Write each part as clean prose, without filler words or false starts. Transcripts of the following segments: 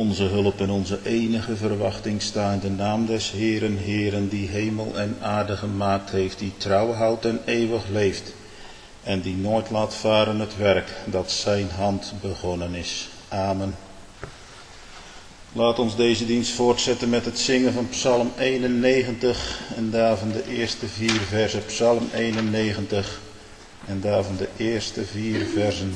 onze hulp en onze enige verwachting sta in de naam des Heeren, Heeren, die hemel en aarde gemaakt heeft, die trouw houdt en eeuwig leeft, en die nooit laat varen het werk dat zijn hand begonnen is. Amen. Laat ons deze dienst voortzetten met het zingen van Psalm 91 en daarvan de eerste 4 versen. Psalm 91 en daarvan de eerste 4 versen.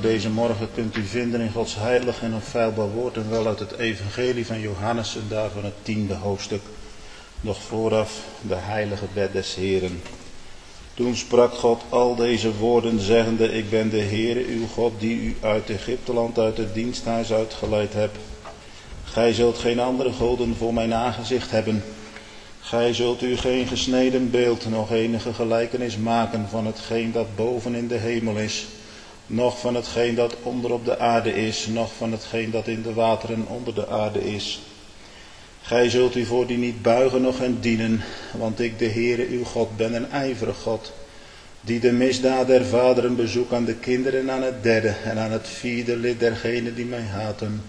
voor deze morgen kunt u vinden in Gods heilig en onfeilbaar woord en wel uit het evangelie van Johannes en daarvan het 10e hoofdstuk. Nog vooraf de heilige bed des Heren. Toen sprak God al deze woorden zeggende, ik ben de Heere uw God die u uit Egypteland uit het diensthuis uitgeleid hebt. Gij zult geen andere goden voor mijn aangezicht hebben. Gij zult u geen gesneden beeld, nog enige gelijkenis maken van hetgeen dat boven in de hemel is, noch van hetgeen dat onder op de aarde is, noch van hetgeen dat in de wateren onder de aarde is. Gij zult u voor die niet buigen, noch hen dienen, want ik, de Heere uw God, ben een ijverig God, die de misdaad der vaderen bezoekt aan de kinderen aan het derde en aan het vierde lid dergenen die mij haten.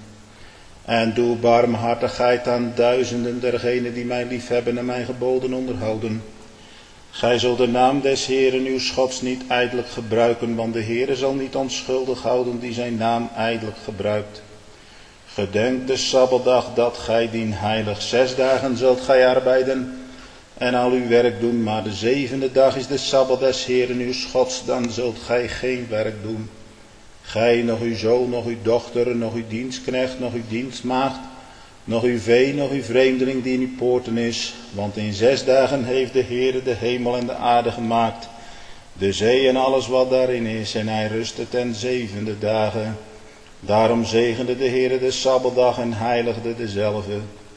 En doe barmhartigheid aan duizenden dergenen die mij liefhebben en mijn geboden onderhouden. Gij zult de naam des Heeren uw Gods niet ijdelijk gebruiken, want de Heere zal niet onschuldig houden die zijn naam ijdelijk gebruikt. Gedenk de Sabbatdag dat gij dien heilig. 6 dagen zult gij arbeiden en al uw werk doen, maar de 7e dag is de Sabbat des Heeren uw Gods, dan zult gij geen werk doen. Gij, nog uw zoon, nog uw dochter, nog uw dienstknecht, nog uw dienstmaagd, nog uw vee, nog uw vreemdeling die in uw poorten is. Want in 6 dagen heeft de Heere de hemel en de aarde gemaakt, de zee en alles wat daarin is, en hij rustte ten 7e dagen. Daarom zegende de Heere de Sabbatdag en heiligde dezelve.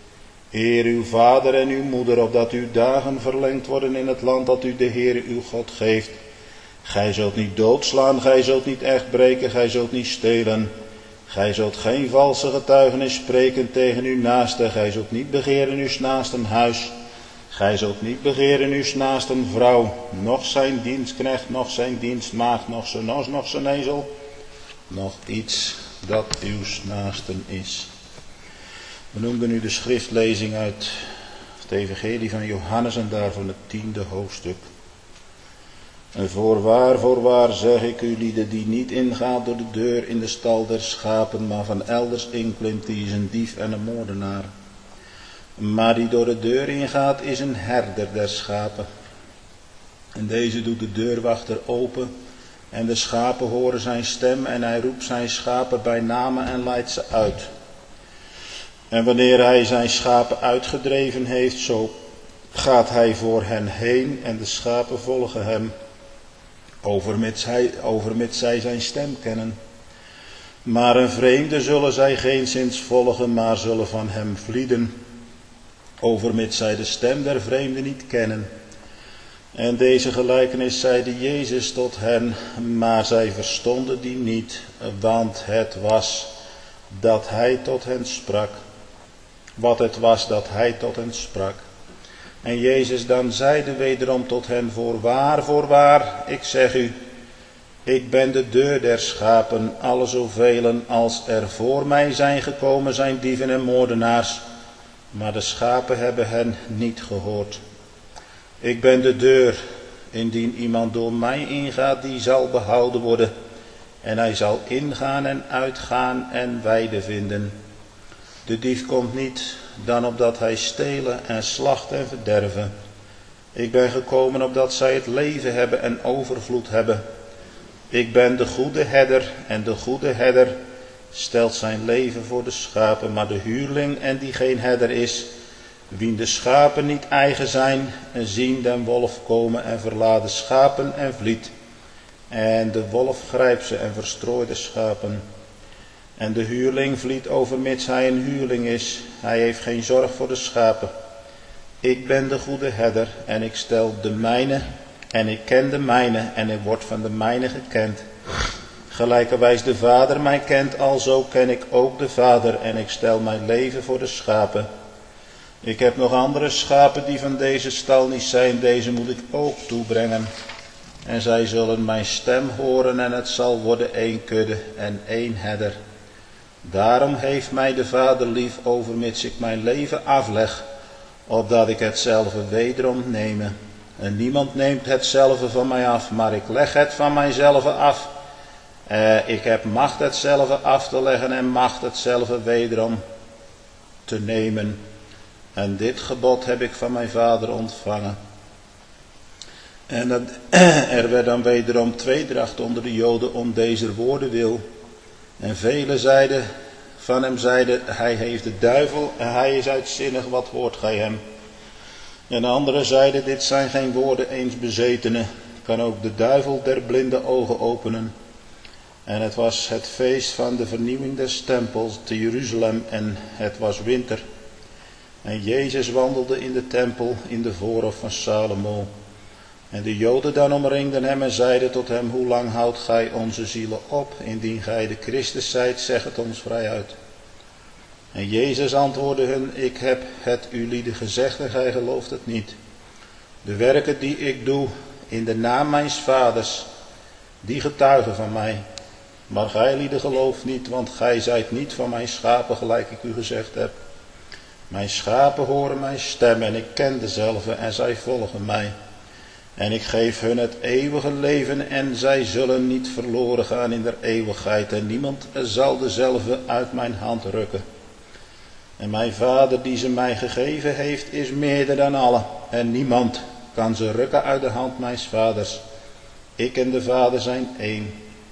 Eer uw vader en uw moeder, opdat uw dagen verlengd worden in het land dat u de Heere uw God geeft. Gij zult niet doodslaan, gij zult niet echt breken, gij zult niet stelen. Gij zult geen valse getuigenis spreken tegen uw naaste, gij zult niet begeren uw naasten huis. Gij zult niet begeren uw naasten vrouw, noch zijn dienstknecht, noch zijn dienstmaagd, noch zijn os, noch zijn ezel, noch iets dat uw naasten is. We noemden nu de schriftlezing uit het evangelie van Johannes en daarvan het 10e hoofdstuk. En voorwaar zeg ik u, lieden, die niet ingaat door de deur in de stal der schapen, maar van elders inklimt, die is een dief en een moordenaar. Maar die door de deur ingaat, is een herder der schapen. En deze doet de deurwachter open, en de schapen horen zijn stem, en hij roept zijn schapen bij namen en leidt ze uit. En wanneer hij zijn schapen uitgedreven heeft, zo gaat hij voor hen heen, en de schapen volgen hem, overmits zij zijn stem kennen. Maar een vreemde zullen zij geenszins volgen, maar zullen van hem vlieden, overmits zij de stem der vreemde niet kennen. En deze gelijkenis zeide Jezus tot hen, maar zij verstonden die niet, want het was dat hij tot hen sprak. Wat het was dat hij tot hen sprak. En Jezus dan zeide wederom tot hen, voorwaar, ik zeg u, ik ben de deur der schapen, alle zovelen als er voor mij zijn gekomen zijn dieven en moordenaars, maar de schapen hebben hen niet gehoord. Ik ben de deur, indien iemand door mij ingaat, die zal behouden worden, en hij zal ingaan en uitgaan en weide vinden. De dief komt niet dan opdat hij stelen en slachten en verderven. Ik ben gekomen opdat zij het leven hebben en overvloed hebben. Ik ben de goede herder en de goede herder stelt zijn leven voor de schapen, maar de huurling en die geen herder is, wien de schapen niet eigen zijn, en zien den wolf komen en verlaat de schapen en vliet. En de wolf grijpt ze en verstrooit de schapen. En de huurling vliet overmits hij een huurling is. Hij heeft geen zorg voor de schapen. Ik ben de goede herder en ik stel de mijne en ik ken de mijne en ik word van de mijne gekend. Gelijkerwijs de Vader mij kent, alzo ken ik ook de Vader en ik stel mijn leven voor de schapen. Ik heb nog andere schapen die van deze stal niet zijn, deze moet ik ook toebrengen. En zij zullen mijn stem horen en het zal worden 1 kudde en 1 herder. Daarom heeft mij de Vader lief, overmits ik mijn leven afleg, opdat ik hetzelfde wederom neme. En niemand neemt hetzelfde van mij af, maar ik leg het van mijzelf af. Ik heb macht hetzelfde af te leggen en macht hetzelfde wederom te nemen. En dit gebod heb ik van mijn Vader ontvangen. En er werd dan wederom tweedracht onder de Joden om deze woorden wil. En velen van hem zeiden, hij heeft de duivel en hij is uitzinnig, wat hoort gij hem? En anderen zeiden, dit zijn geen woorden eens bezetenen, kan ook de duivel der blinde ogen openen. En het was het feest van de vernieuwing des tempels te Jeruzalem en het was winter. En Jezus wandelde in de tempel in de voorhof van Salomo. En de Joden dan omringden hem en zeiden tot hem, hoe lang houdt gij onze zielen op? Indien gij de Christus zijt, zeg het ons vrijuit. En Jezus antwoordde hun, ik heb het u lieden gezegd en gij gelooft het niet. De werken die ik doe in de naam mijns vaders, die getuigen van mij. Maar gij lieden gelooft niet, want gij zijt niet van mijn schapen, gelijk ik u gezegd heb. Mijn schapen horen mijn stem en ik ken dezelfde en zij volgen mij. En ik geef hun het eeuwige leven en zij zullen niet verloren gaan in der eeuwigheid. En niemand zal dezelfde uit mijn hand rukken. En mijn Vader die ze mij gegeven heeft is meerder dan allen. En niemand kan ze rukken uit de hand mijns Vaders. Ik en de Vader zijn één.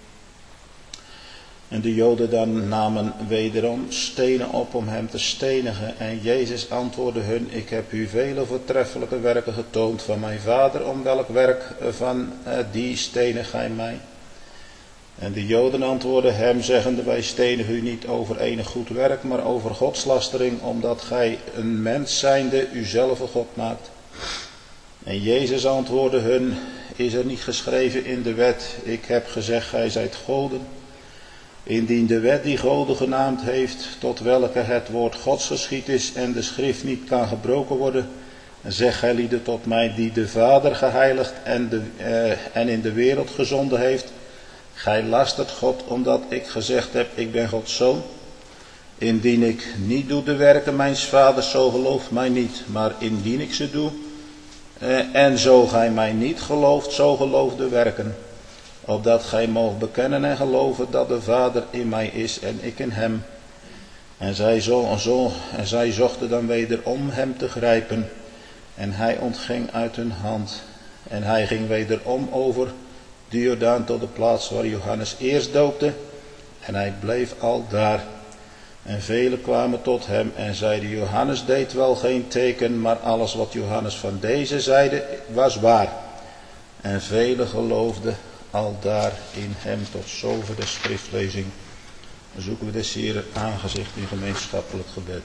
En de Joden dan namen wederom stenen op om hem te stenigen. En Jezus antwoordde hun, ik heb u vele voortreffelijke werken getoond van mijn Vader. Om welk werk van die stenig gij mij? En de Joden antwoordden hem, zeggende, wij stenigen u niet over enig goed werk, maar over godslastering, omdat gij een mens zijnde uzelf een God maakt. En Jezus antwoordde hun, is er niet geschreven in de wet, ik heb gezegd, gij zijt goden. Indien de wet die goden genaamd heeft, tot welke het woord Gods geschied is en de schrift niet kan gebroken worden, zeg gij lieden tot mij, die de Vader geheiligd en in de wereld gezonden heeft, gij lastert God, omdat ik gezegd heb, ik ben Gods zoon. Indien ik niet doe de werken mijns vaders, zo gelooft mij niet. Maar indien ik ze doe, en zo gij mij niet gelooft, zo geloof de werken. Opdat gij moogt bekennen en geloven dat de Vader in mij is en ik in hem. En zij zochten dan wederom hem te grijpen. En hij ontging uit hun hand. En hij ging wederom over de Jordaan tot de plaats waar Johannes eerst doopte. En hij bleef al daar. En velen kwamen tot hem en zeiden, Johannes deed wel geen teken, maar alles wat Johannes van deze zeide was waar. En velen geloofden al daar in hem. Tot zover de schriftlezing. Dan zoeken we des Heeren aangezicht in gemeenschappelijk gebed.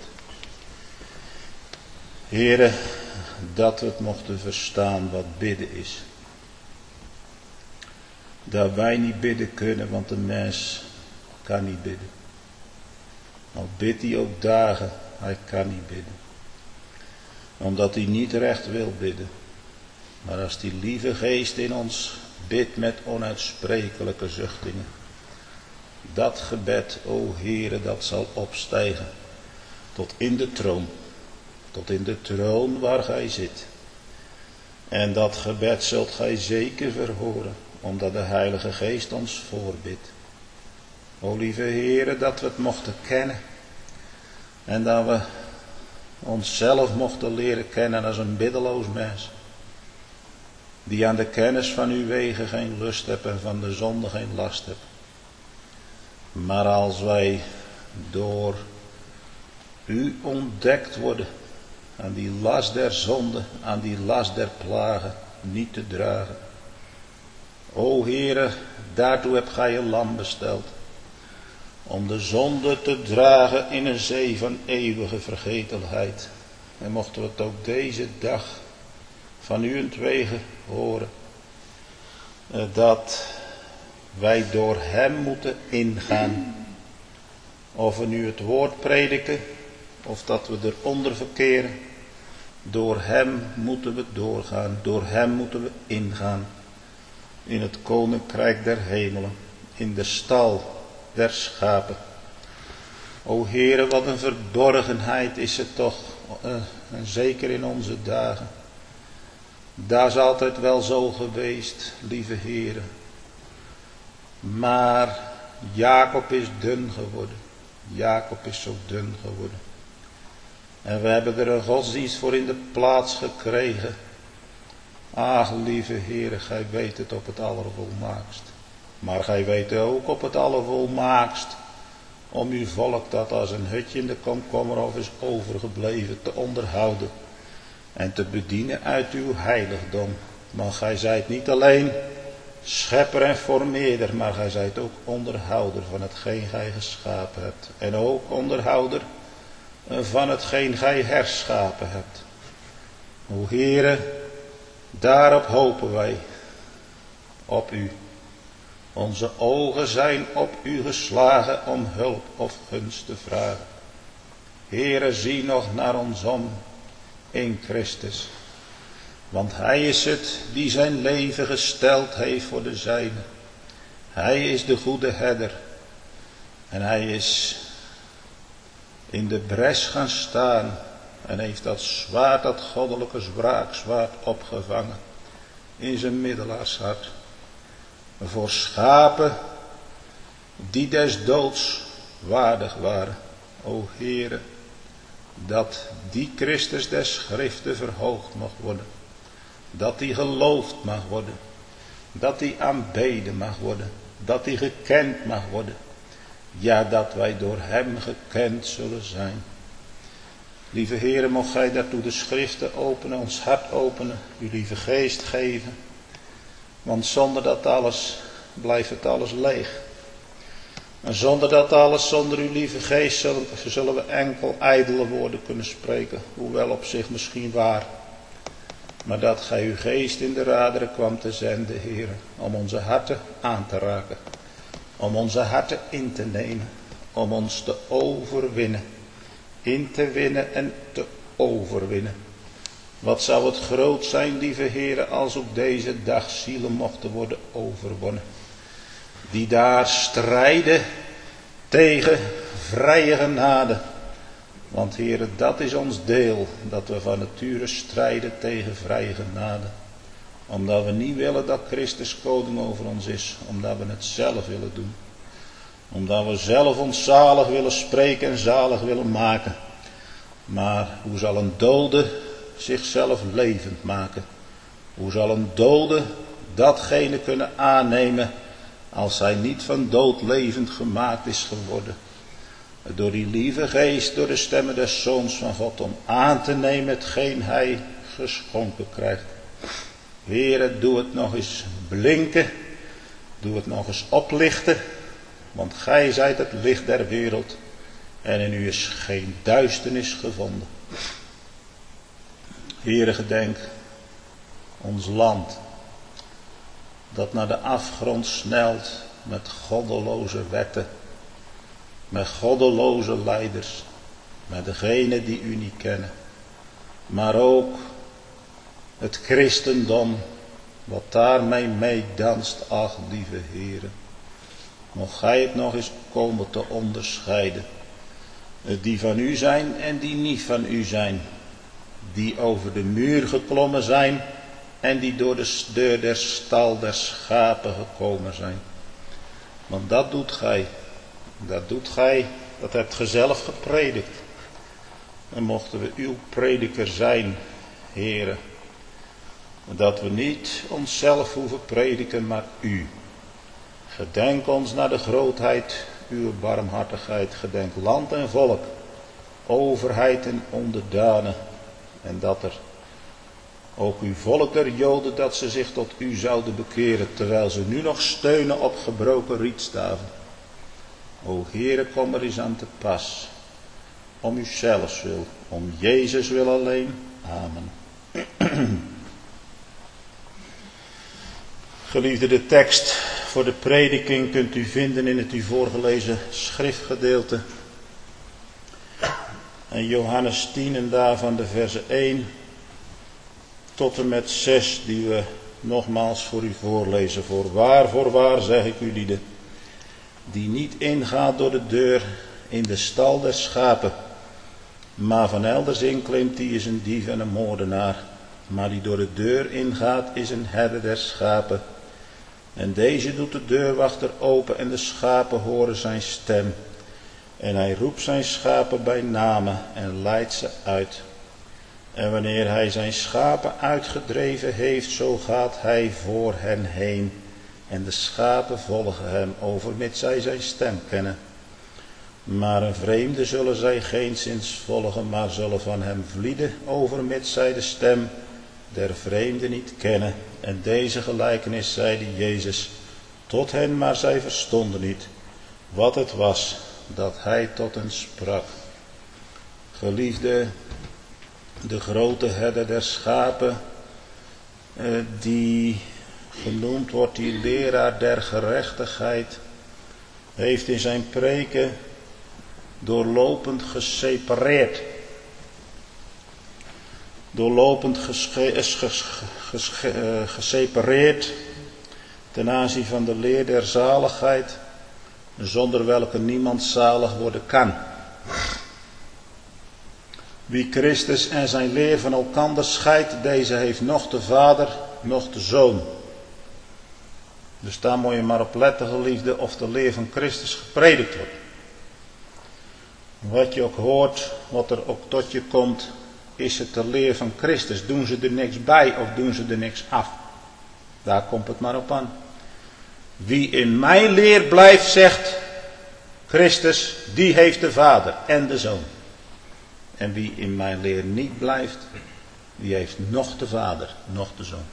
Heere, dat we het mochten verstaan wat bidden is. Dat wij niet bidden kunnen, want de mens kan niet bidden. Al bidt hij ook dagen, hij kan niet bidden. Omdat hij niet recht wil bidden. Maar als die lieve geest in ons bidt met onuitsprekelijke zuchtingen. Dat gebed, o Heere, dat zal opstijgen tot in de troon. Tot in de troon waar gij zit. En dat gebed zult gij zeker verhoren, omdat de Heilige Geest ons voorbidt. O lieve Heere, dat we het mochten kennen. En dat we onszelf mochten leren kennen als een biddeloos mens. Die aan de kennis van uw wegen geen lust hebt en van de zonde geen last hebt. Maar als wij door u ontdekt worden, aan die last der zonde, aan die last der plagen, niet te dragen. O Heere, daartoe hebt gij een lam besteld. Om de zonde te dragen in een zee van eeuwige vergetelheid. En mochten we het ook deze dag van uwentwege horen. Dat wij door hem moeten ingaan. Of we nu het woord prediken. Of dat we eronder verkeren. Door hem moeten we doorgaan. Door hem moeten we ingaan. In het koninkrijk der hemelen. In de stal der schapen. O Heere, wat een verborgenheid is het toch. En zeker in onze dagen. Dat is altijd wel zo geweest, lieve Heere. Maar Jacob is dun geworden. Jacob is zo dun geworden. En we hebben er een godsdienst voor in de plaats gekregen. Ach, lieve Heere, gij weet het op het allervolmaakst. Maar gij weet ook op het allervolmaakst om uw volk dat als een hutje in de komkommer of is overgebleven te onderhouden en te bedienen uit uw heiligdom. Maar gij zijt niet alleen schepper en formeerder, maar gij zijt ook onderhouder van hetgeen gij geschapen hebt. En ook onderhouder van hetgeen gij herschapen hebt. O Heere, daarop hopen wij, op u. Onze ogen zijn op u geslagen om hulp of gunst te vragen. Heere, zie nog naar ons om in Christus. Want hij is het die zijn leven gesteld heeft voor de zijnen. Hij is de goede herder. En hij is in de bres gaan staan en heeft dat zwaard, dat goddelijke wraakzwaard opgevangen in zijn middelaarshart. Voor schapen die des doods waardig waren. O Heere, dat die Christus des schriften verhoogd mag worden. Dat die geloofd mag worden. Dat die aanbeden mag worden. Dat die gekend mag worden. Ja, dat wij door hem gekend zullen zijn. Lieve Heere, mocht gij daartoe de schriften openen, ons hart openen, uw lieve geest geven. Want zonder dat alles blijft het alles leeg. En zonder dat alles, zonder uw lieve geest, zullen we enkel ijdele woorden kunnen spreken. Hoewel op zich misschien waar. Maar dat gij uw geest in de raderen kwam te zenden, Heere. Om onze harten aan te raken. Om onze harten in te nemen. Om ons te overwinnen. In te winnen en te overwinnen. Wat zou het groot zijn, lieve Heere, als op deze dag zielen mochten worden overwonnen. Die daar strijden tegen vrije genade. Want Heere, dat is ons deel, dat we van nature strijden tegen vrije genade. Omdat we niet willen dat Christus koning over ons is, omdat we het zelf willen doen. Omdat we zelf ons zalig willen spreken en zalig willen maken. Maar hoe zal een dode zichzelf levend maken? Hoe zal een dode datgene kunnen aannemen als hij niet van dood levend gemaakt is geworden? Door die lieve geest, door de stemmen des Zoons van God, om aan te nemen hetgeen hij geschonken krijgt. Heere, doe het nog eens blinken, doe het nog eens oplichten, want gij zijt het licht der wereld en in u is geen duisternis gevonden. Heere, gedenk ons land dat naar de afgrond snelt met goddeloze wetten, met goddeloze leiders, met degenen die u niet kennen, maar ook het christendom wat daarmee meedanst. Ach, lieve Heere, mocht gij het nog eens komen te onderscheiden, die van u zijn en die niet van u zijn, die over de muur geklommen zijn en die door de deur der stal der schapen gekomen zijn. Want dat doet gij, dat hebt gij zelf gepredikt. En mochten we uw prediker zijn, Heere, dat we niet onszelf hoeven prediken, maar u. Gedenk ons naar de grootheid uw barmhartigheid, gedenk land en volk, overheid en onderdanen, en dat er ook uw volk der Joden, dat ze zich tot u zouden bekeren, terwijl ze nu nog steunen op gebroken rietstaven. O Heere, kom er eens aan te pas, om uzelfs wil, om Jezus wil alleen. Amen. Geliefde, de tekst voor de prediking kunt u vinden in het u voorgelezen schriftgedeelte. En Johannes 10 en daarvan de verse 1 tot en met 6 die we nogmaals voor u voorlezen. Voorwaar zeg ik u lieden, die niet ingaat door de deur in de stal der schapen, maar van elders inklimt, die is een dief en een moordenaar. Maar die door de deur ingaat is een herder der schapen. En deze doet de deurwachter open en de schapen horen zijn stem. En hij roept zijn schapen bij name en leidt ze uit. En wanneer hij zijn schapen uitgedreven heeft, zo gaat hij voor hen heen. En de schapen volgen hem, overmits zij zijn stem kennen. Maar een vreemde zullen zij geenszins volgen, maar zullen van hem vlieden, overmits zij de stem der vreemde niet kennen. En deze gelijkenis zeide Jezus tot hen, maar zij verstonden niet wat het was dat hij tot hen sprak. Geliefde, de grote herder der schapen, die genoemd wordt die leraar der gerechtigheid, heeft in zijn preken doorlopend gesepareerd. Doorlopend gesepareerd ten aanzien van de leer der zaligheid, zonder welke niemand zalig worden kan. Wie Christus en zijn leer van elkander scheidt, deze heeft nog de Vader, nog de Zoon. Dus daar moet je maar op letten, geliefde, of de leer van Christus gepredikt wordt. Wat je ook hoort, wat er ook tot je komt, is het de leer van Christus. Doen ze er niks bij of doen ze er niks af? Daar komt het maar op aan. Wie in mijn leer blijft, zegt Christus, die heeft de Vader en de Zoon. En wie in mijn leer niet blijft, die heeft nog de Vader, nog de Zoon.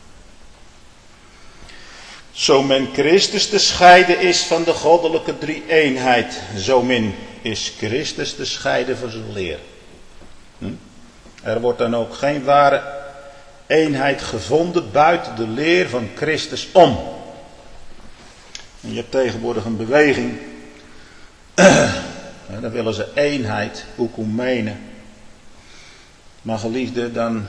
Zo men Christus te scheiden is van de goddelijke drie-eenheid, zo min is Christus te scheiden van zijn leer. Er wordt dan ook geen ware eenheid gevonden buiten de leer van Christus om. En je hebt tegenwoordig een beweging, dan willen ze eenheid, oekumene. Maar geliefde, dan,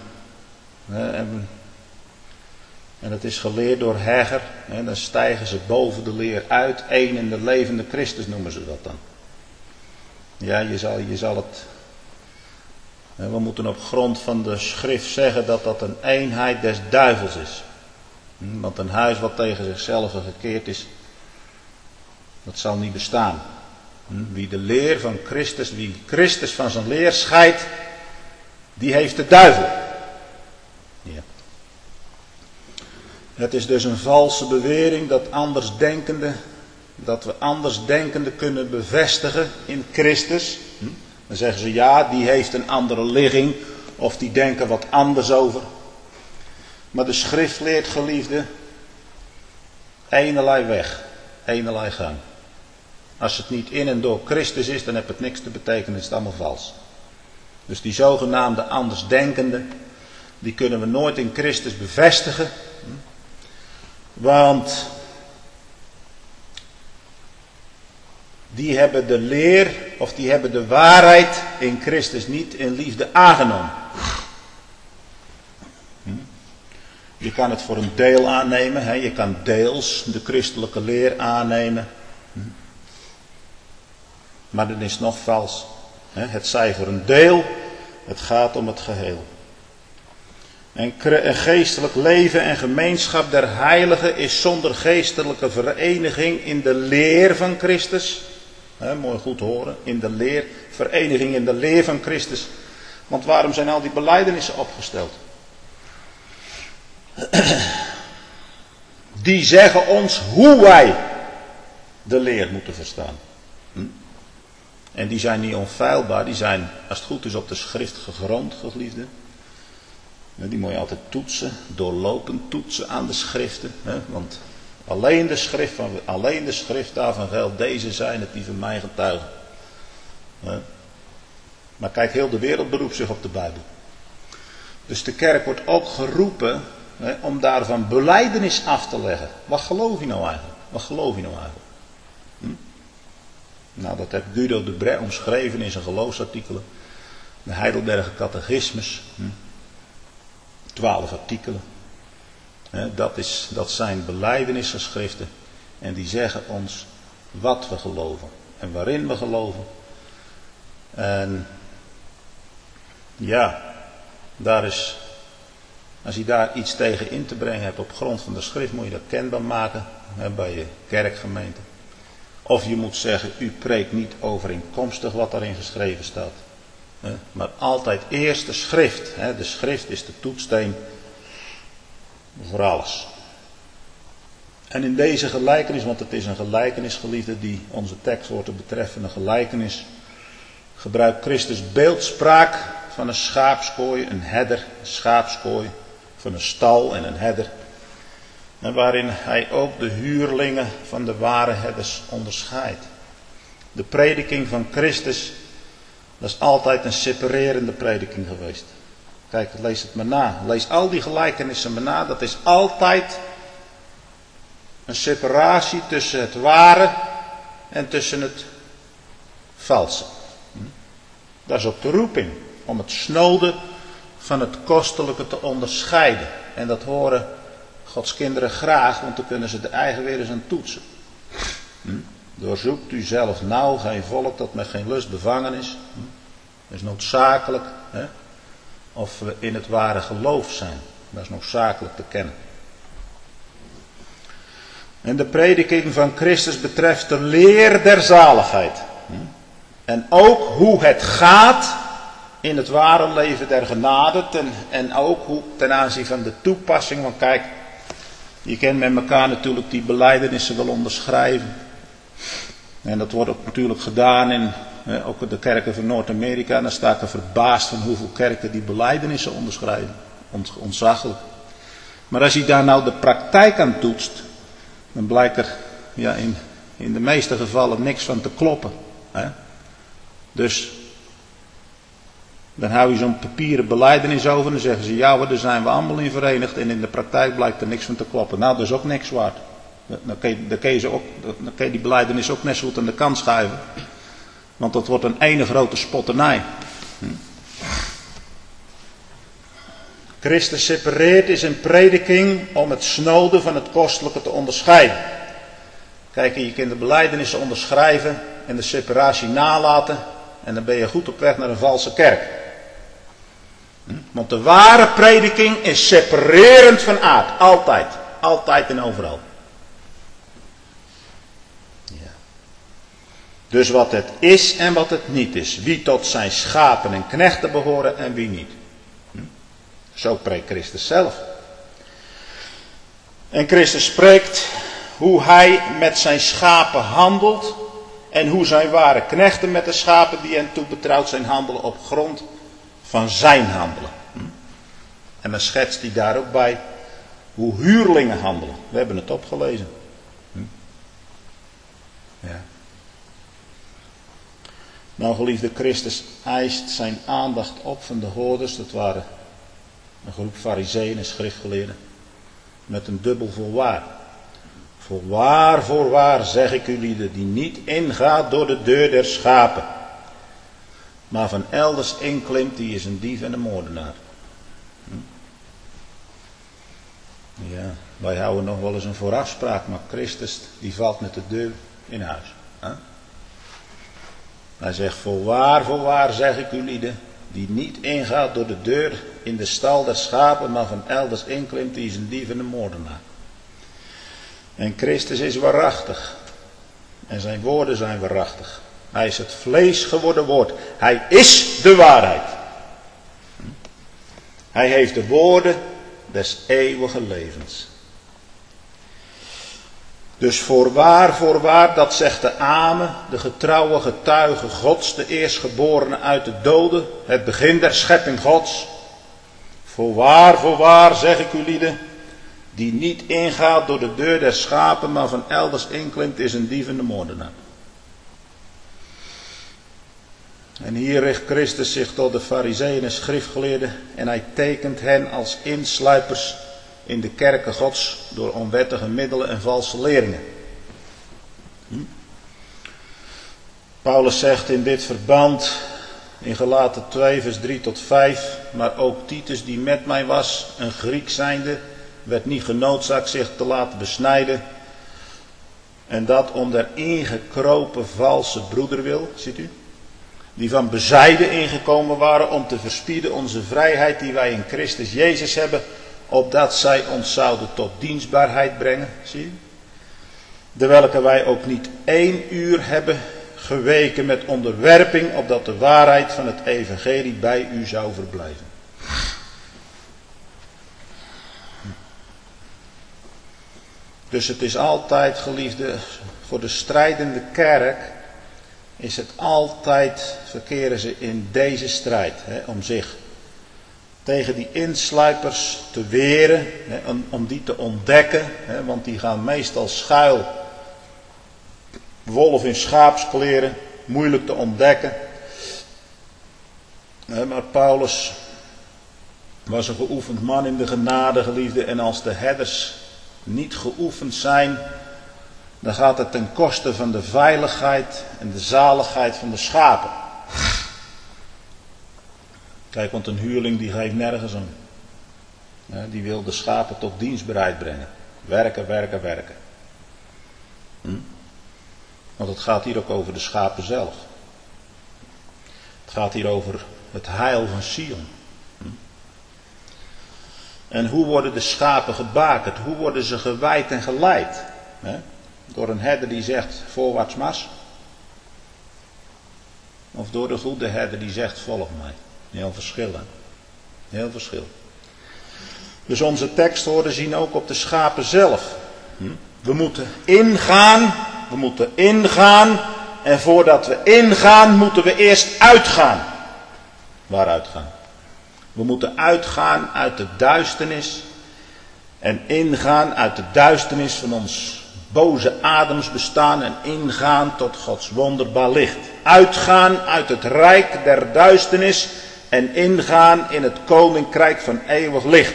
en het is geleerd door Hegger, dan stijgen ze boven de leer uit. Eén in de levende Christus noemen ze dat dan. Ja, je zal het, we moeten op grond van de schrift zeggen dat dat een eenheid des duivels is. Want een huis wat tegen zichzelf gekeerd is, dat zal niet bestaan. Wie de leer van Christus, wie Christus van zijn leer scheidt, die heeft de duivel. Ja. Het is dus een valse bewering dat we andersdenkende kunnen bevestigen in Christus. Dan zeggen ze ja, die heeft een andere ligging of die denken wat anders over. Maar de schrift leert, geliefde, eenerlei weg, eenerlei gang. Als het niet in en door Christus is, dan heeft het niks te betekenen, is het allemaal vals. Dus die zogenaamde andersdenkende, die kunnen we nooit in Christus bevestigen. Want die hebben de leer, of die hebben de waarheid in Christus niet in liefde aangenomen. Je kan het voor een deel aannemen, je kan deels de christelijke leer aannemen. Maar dat is nog vals. Het zij voor een deel, het gaat om het geheel. En geestelijk leven en gemeenschap der heiligen is zonder geestelijke vereniging in de leer van Christus. Mooi goed horen, in de leer, vereniging in de leer van Christus. Want waarom zijn al die belijdenissen opgesteld? Die zeggen ons hoe wij de leer moeten verstaan. En die zijn niet onfeilbaar, die zijn, als het goed is, op de schrift gegrond, geliefde. Die moet je altijd toetsen, doorlopend toetsen aan de schriften. Want alleen de schrift daarvan geldt, deze zijn het die van mij getuigen. Maar kijk, heel de wereld beroept zich op de Bijbel. Dus de kerk wordt ook geroepen om daarvan belijdenis af te leggen. Wat geloof je nou eigenlijk? Wat geloof je nou eigenlijk? Nou, dat heeft Guido de Brès omschreven in zijn geloofsartikelen. De Heidelberger Catechismus. 12 artikelen. Dat zijn belijdenisgeschriften. En die zeggen ons wat we geloven. En waarin we geloven. En ja, als je daar iets tegen in te brengen hebt op grond van de schrift, moet je dat kenbaar maken bij je kerkgemeente. Of je moet zeggen, u preekt niet overeenkomstig wat daarin geschreven staat. Maar altijd eerst de schrift. De schrift is de toetssteen voor alles. En in deze gelijkenis, want het is een gelijkenis, geliefde, die onze tekst wordt te betreffen, een gelijkenis, gebruikt Christus beeldspraak van een schaapskooi, een herder, een schaapskooi, van een stal en een herder. En waarin hij ook de huurlingen van de ware herders onderscheidt. De prediking van Christus, dat is altijd een separerende prediking geweest. Kijk, lees het maar na. Lees al die gelijkenissen maar na. Dat is altijd een separatie tussen het ware en tussen het valse. Dat is ook de roeping. Om het snode van het kostelijke te onderscheiden. En dat horen Gods kinderen graag, want dan kunnen ze de eigen weer eens aan toetsen. Doorzoekt u zelf nauw geen volk dat met geen lust bevangen is. Dat is noodzakelijk. Of we in het ware geloof zijn. Dat is noodzakelijk te kennen. En de prediking van Christus betreft de leer der zaligheid. En ook hoe het gaat in het ware leven der genade. En ook hoe ten aanzien van de toepassing. Want kijk, je kent met elkaar natuurlijk die belijdenissen wel onderschrijven. En dat wordt ook natuurlijk gedaan in ook de kerken van Noord-Amerika. En dan sta ik er verbaasd van hoeveel kerken die belijdenissen onderschrijven. Ontzaglijk. Maar als je daar nou de praktijk aan toetst, dan blijkt er in de meeste gevallen niks van te kloppen. Dus dan hou je zo'n papieren belijdenis over en dan zeggen ze, ja, daar zijn we allemaal in verenigd. En in de praktijk blijkt er niks van te kloppen. Nou, dat is ook niks waard. Dan kun je die belijdenis ook net zo goed aan de kant schuiven. Want dat wordt een ene grote spotternij. Christus separeert is een prediking om het snode van het kostelijke te onderscheiden. Kijk, je kunt de belijdenissen onderschrijven en de separatie nalaten. En dan ben je goed op weg naar een valse kerk. Want de ware prediking is separerend van aard. Altijd. Altijd en overal. Ja. Dus wat het is en wat het niet is. Wie tot zijn schapen en knechten behoren en wie niet. Zo preekt Christus zelf. En Christus spreekt hoe hij met zijn schapen handelt. En hoe zijn ware knechten met de schapen die hen toebetrouwd zijn handelen op grond van zijn handelen. En dan schetst hij daar ook bij hoe huurlingen handelen. We hebben het opgelezen. Ja. Nou, geliefde, Christus eist zijn aandacht op van de hoorders. Dat waren een groep farizeeën en schriftgeleerden. Met een dubbel voorwaar. Voorwaar, zeg ik u lieden, die niet ingaat door de deur der schapen. Maar van elders inklimt, die is een dief en een moordenaar. Ja, wij houden nog wel eens een voorafspraak, maar Christus die valt met de deur in huis. Hij zegt, voorwaar, zeg ik u lieden, die niet ingaat door de deur in de stal der schapen, maar van elders inklimt, die is een dief en een moordenaar. En Christus is waarachtig. En zijn woorden zijn waarachtig. Hij is het vlees geworden woord. Hij is de waarheid. Hij heeft de woorden des eeuwige levens. Dus voorwaar, dat zegt de Amen, de getrouwe getuige Gods, de eerstgeborene uit de doden, het begin der schepping Gods. Voorwaar, zeg ik u lieden, die niet ingaat door de deur der schapen, maar van elders inklimt, is een dief en een moordenaar. En hier richt Christus zich tot de farizeeën en schriftgeleerden en hij tekent hen als insluipers in de kerken Gods door onwettige middelen en valse leringen. Paulus zegt in dit verband in Galaten 2 vers 3 tot 5, maar ook Titus die met mij was, een Griek zijnde, werd niet genoodzaakt zich te laten besnijden. En dat om der ingekropen valse broederwil, ziet u, die van bezijden ingekomen waren om te verspieden onze vrijheid die wij in Christus Jezus hebben, opdat zij ons zouden tot dienstbaarheid brengen, zie je. De welke wij ook niet 1 uur hebben geweken met onderwerping, opdat de waarheid van het evangelie bij u zou verblijven. Dus het is altijd, geliefde, voor de strijdende kerk is het altijd, verkeren ze in deze strijd, om zich tegen die insluipers te weren, om die te ontdekken, want die gaan meestal schuil, wolf in schaapskleren, moeilijk te ontdekken. Maar Paulus was een geoefend man in de genade, geliefde, en als de herders niet geoefend zijn, dan gaat het ten koste van de veiligheid en de zaligheid van de schapen. Kijk, want een huurling die geeft nergens om. Die wil de schapen tot dienstbereid brengen. Werken, werken, werken. Want het gaat hier ook over de schapen zelf. Het gaat hier over het heil van Sion. En hoe worden de schapen gebakerd? Hoe worden ze gewijd en geleid? Door een herder die zegt voorwaarts mars? Of door de goede herder die zegt volg mij? Heel verschil, hè? Heel verschil. Dus onze tekstwoorden zien ook op de schapen zelf. We moeten ingaan. En voordat we ingaan, moeten we eerst uitgaan. Waar uitgaan? We moeten uitgaan uit de duisternis. En ingaan uit de duisternis van ons boze Adams bestaan. En ingaan tot Gods wonderbaar licht. Uitgaan uit het rijk der duisternis. En ingaan in het koninkrijk van eeuwig licht.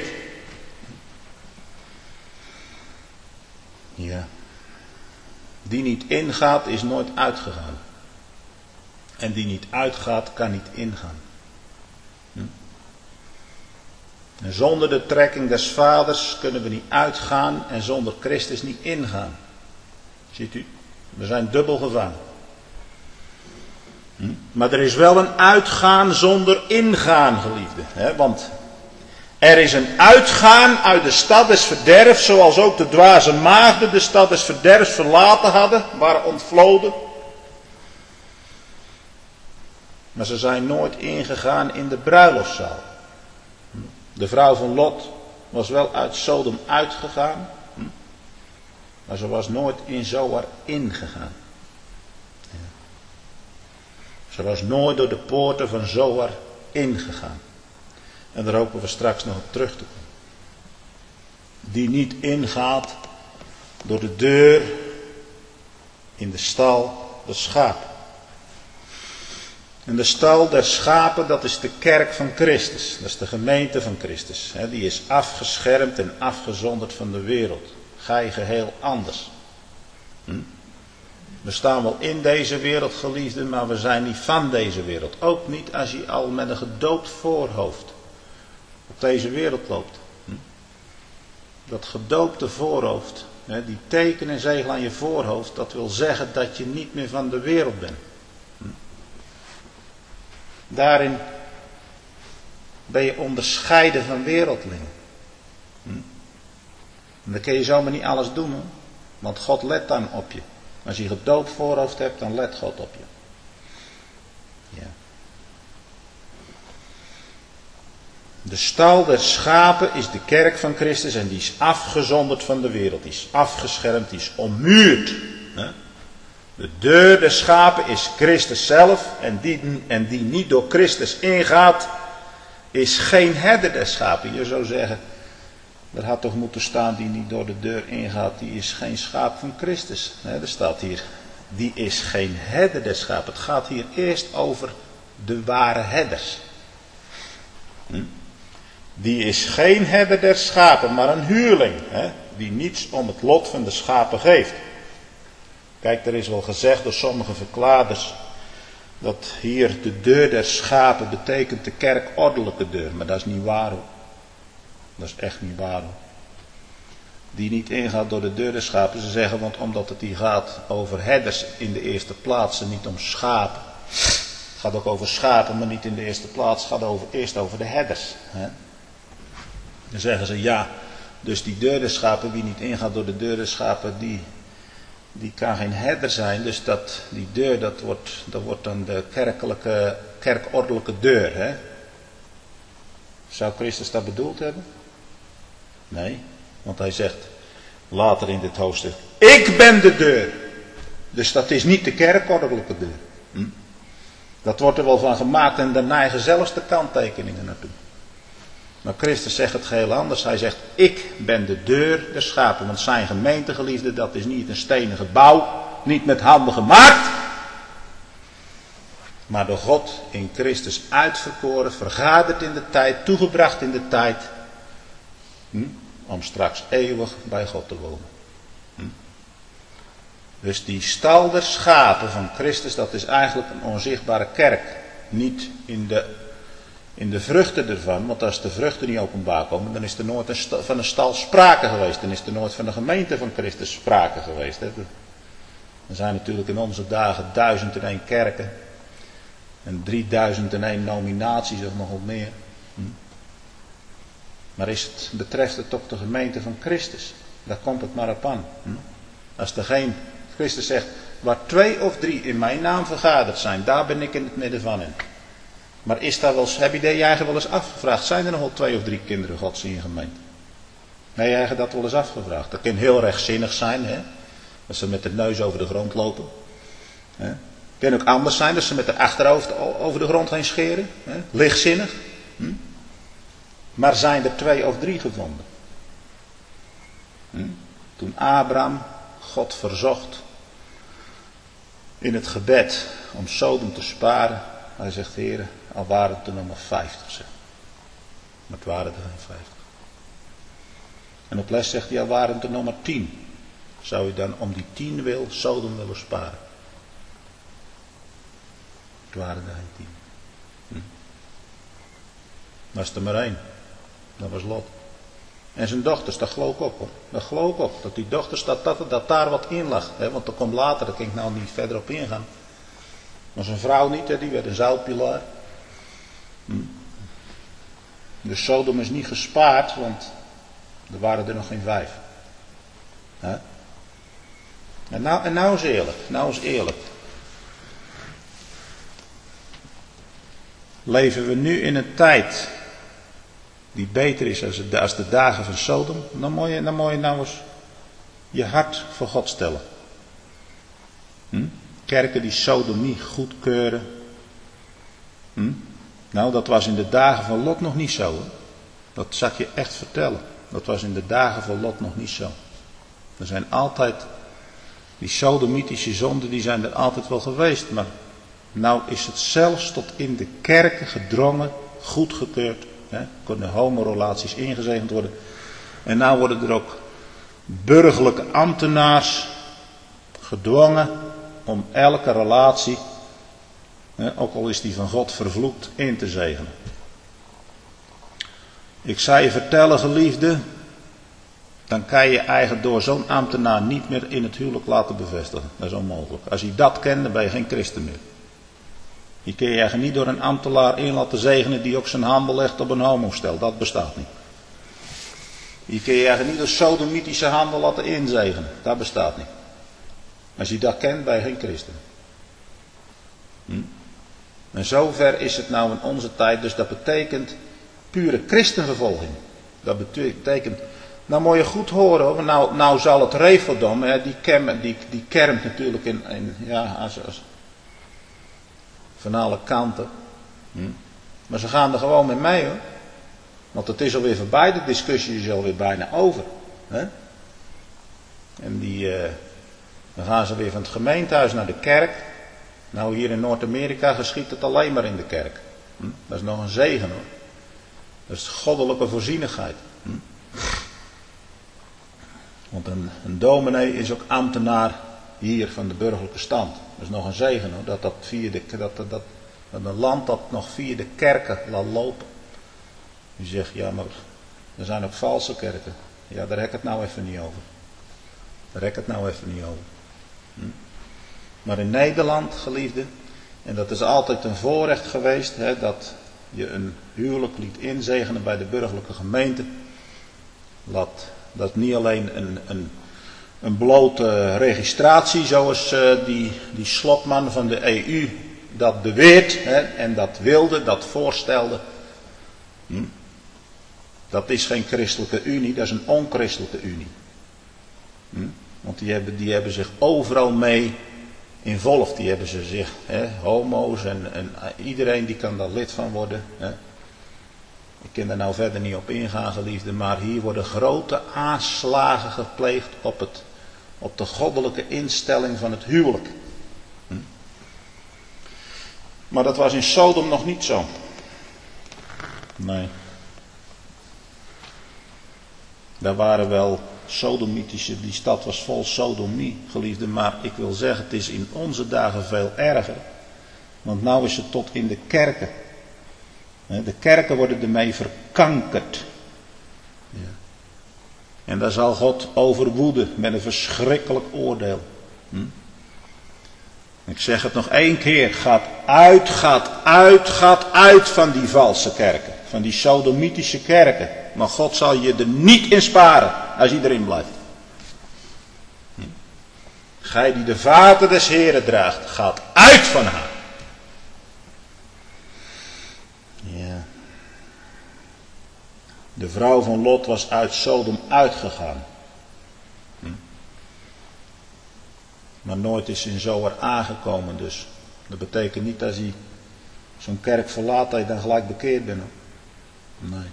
Ja. Die niet ingaat is nooit uitgegaan. En die niet uitgaat kan niet ingaan. En zonder de trekking des vaders kunnen we niet uitgaan en zonder Christus niet ingaan. Ziet u, we zijn dubbel gevangen. Maar er is wel een uitgaan zonder ingaan, geliefde. Want er is een uitgaan uit de stad des verderfs, zoals ook de dwaze maagden de stad des verderfs verlaten hadden, waren ontvloden. Maar ze zijn nooit ingegaan in de bruiloftszaal. De vrouw van Lot was wel uit Sodom uitgegaan, maar ze was nooit in Zoar ingegaan. Ze was nooit door de poorten van Zoar ingegaan. En daar hopen we straks nog op terug te komen. Die niet ingaat door de deur in de stal der schapen. En de stal der schapen, dat is de kerk van Christus. Dat is de gemeente van Christus. Die is afgeschermd en afgezonderd van de wereld. Gij geheel anders. We staan wel in deze wereld, geliefden, maar we zijn niet van deze wereld. Ook niet als je al met een gedoopt voorhoofd op deze wereld loopt. Dat gedoopte voorhoofd, die teken en zegel aan je voorhoofd, dat wil zeggen dat je niet meer van de wereld bent. Daarin ben je onderscheiden van wereldlingen. En dan kun je zomaar niet alles doen, hoor. Want God let dan op je. Als je gedoopt voorhoofd hebt, dan let God op je. Ja. De stal der schapen is de kerk van Christus en die is afgezonderd van de wereld. Die is afgeschermd, die is ommuurd. De deur der schapen is Christus zelf en die niet door Christus ingaat, is geen herder der schapen. Je zou zeggen, er had toch moeten staan die niet door de deur ingaat, die is geen schaap van Christus. Er staat hier, die is geen herder der schapen. Het gaat hier eerst over de ware herders. Die is geen herder der schapen, maar een huurling, die niets om het lot van de schapen geeft. Kijk, er is wel gezegd door sommige verklaarders dat hier de deur der schapen betekent de kerkordelijke deur. Maar dat is niet waar, hoor. Dat is echt niet waar, hoor. Die niet ingaat door de deur der schapen. Ze zeggen, want omdat het hier gaat over herders in de eerste plaats en niet om schapen. Het gaat ook over schapen, maar niet in de eerste plaats. Het gaat eerst over de herders. Dan zeggen ze, ja, dus die deur der schapen, wie niet ingaat door de deur der schapen, die kan geen herder zijn, dus die deur, dat wordt dan de kerkordelijke deur. Hè? Zou Christus dat bedoeld hebben? Nee, want hij zegt later in dit hoofdstuk, ik ben de deur. Dus dat is niet de kerkordelijke deur. Dat wordt er wel van gemaakt en daar neigen zelfs de kanttekeningen naartoe. Maar Christus zegt het geheel anders. Hij zegt, ik ben de deur der schapen. Want zijn gemeentegeliefde, dat is niet een stenen gebouw, niet met handen gemaakt. Maar door God in Christus uitverkoren, vergaderd in de tijd, toegebracht in de tijd. Om straks eeuwig bij God te wonen. Dus die stal der schapen van Christus, dat is eigenlijk een onzichtbare kerk. Niet in de vruchten ervan, want als de vruchten niet openbaar komen, dan is er nooit van een stal sprake geweest. Dan is er nooit van de gemeente van Christus sprake geweest. Hè. Er zijn natuurlijk in onze dagen 1001 kerken. En 3001 nominaties of nog wat meer. Maar betreft het toch de gemeente van Christus? Daar komt het maar op aan. Als er geen, Christus zegt, waar 2 of 3 in mijn naam vergaderd zijn, daar ben ik in het midden van hen. Maar is daar wel eens, heb je je eigen wel eens afgevraagd, zijn er nog wel 2 of 3 kinderen Gods in je gemeente? Heb je eigen dat wel eens afgevraagd? Dat kan heel rechtzinnig zijn, hè? Dat ze met de neus over de grond lopen. Hè? Het kan ook anders zijn, dat ze met de achterhoofd over de grond heen scheren. Hè? Lichtzinnig. Maar zijn er 2 of 3 gevonden? Toen Abraham God verzocht in het gebed om Sodom te sparen. Hij zegt, Heere, al waren het er nog maar 50. Zeg. Maar het waren er geen 50. En op les zegt hij, al waren het er nog maar 10. Zou je dan om die 10 wil Sodom willen sparen? Het waren er geen 10. Was er maar 1. Dat was Lot. En zijn dochters, dat geloof ik ook hoor. Dat geloof ik ook. Dat die dochters, dat daar wat in lag. Hè? Want dat komt later, daar kan ik nou niet verder op ingaan. Maar zijn vrouw niet, hè? Die werd een zoutpilaar. Dus Sodom is niet gespaard, want er waren er nog geen 5. Hè? En nou is eerlijk. Nou is eerlijk. Leven we nu in een tijd die beter is als de dagen van Sodom, dan moet je nou eens je hart voor God stellen. Kerken die sodomie goedkeuren. Nou, dat was in de dagen van Lot nog niet zo. Hè? Dat zal ik je echt vertellen. Dat was in de dagen van Lot nog niet zo. Er zijn altijd, die sodomitische zonden, die zijn er altijd wel geweest. Maar nou is het zelfs tot in de kerken gedrongen, goedgekeurd. Kunnen homorelaties ingezegend worden. En nou worden er ook burgerlijke ambtenaars gedwongen om elke relatie, ook al is die van God vervloekt, in te zegenen. Ik zou je vertellen, geliefde, dan kan je eigen door zo'n ambtenaar niet meer in het huwelijk laten bevestigen. Dat is onmogelijk. Als je dat kent, dan ben je geen christen meer. Je kun je eigenlijk niet door een ambtenaar in laten zegenen die ook zijn handen legt op een homostel. Dat bestaat niet. Je kun je eigenlijk niet door sodomitische handen laten inzegenen. Dat bestaat niet. Als je dat kent, ben je geen christen. En zover is het nou in onze tijd. Dus dat betekent pure christenvervolging. Dat betekent, nou moet je goed horen hoor. Nou zal het Reveldom, die kermt natuurlijk als van alle kanten. Maar ze gaan er gewoon mee mee hoor. Want het is alweer voorbij, de discussie is alweer bijna over. Hè? En dan gaan ze weer van het gemeentehuis naar de kerk. Nou hier in Noord-Amerika geschiet het alleen maar in de kerk. Dat is nog een zegen hoor. Dat is goddelijke voorzienigheid. Want een dominee is ook ambtenaar hier van de burgerlijke stand. Dat is nog een zegen hoor. Dat een land dat nog via de kerken laat lopen. U zegt, ja maar er zijn ook valse kerken. Ja, daar heb ik het nou even niet over. Maar in Nederland, geliefde, en dat is altijd een voorrecht geweest, dat je een huwelijk liet inzegenen bij de burgerlijke gemeente. Dat niet alleen een blote registratie, zoals die slotman van de EU dat beweert, hè, en dat wilde, dat voorstelde. Dat is geen christelijke unie, dat is een onchristelijke unie. Want die hebben zich overal mee involved. Die hebben ze zich, homo's en iedereen die kan daar lid van worden. Ik kan daar nou verder niet op ingaan, geliefden, maar hier worden grote aanslagen gepleegd op de goddelijke instelling van het huwelijk. Maar dat was in Sodom nog niet zo. Nee. Daar waren wel sodomitische, die stad was vol sodomie, geliefde, maar ik wil zeggen, het is in onze dagen veel erger. Want nou is het tot in de kerken. De kerken worden ermee verkankerd. Ja. En daar zal God over woeden met een verschrikkelijk oordeel. Ik zeg het nog 1 keer, gaat uit van die valse kerken, van die sodomitische kerken. Maar God zal je er niet in sparen als je erin blijft. Gij die de vaten des Heren draagt, gaat uit van haar. Ja. De vrouw van Lot was uit Sodom uitgegaan. Maar nooit is ze in Zoar aangekomen, dus dat betekent niet als hij zo'n kerk verlaat dat je dan gelijk bekeerd bent. Nee.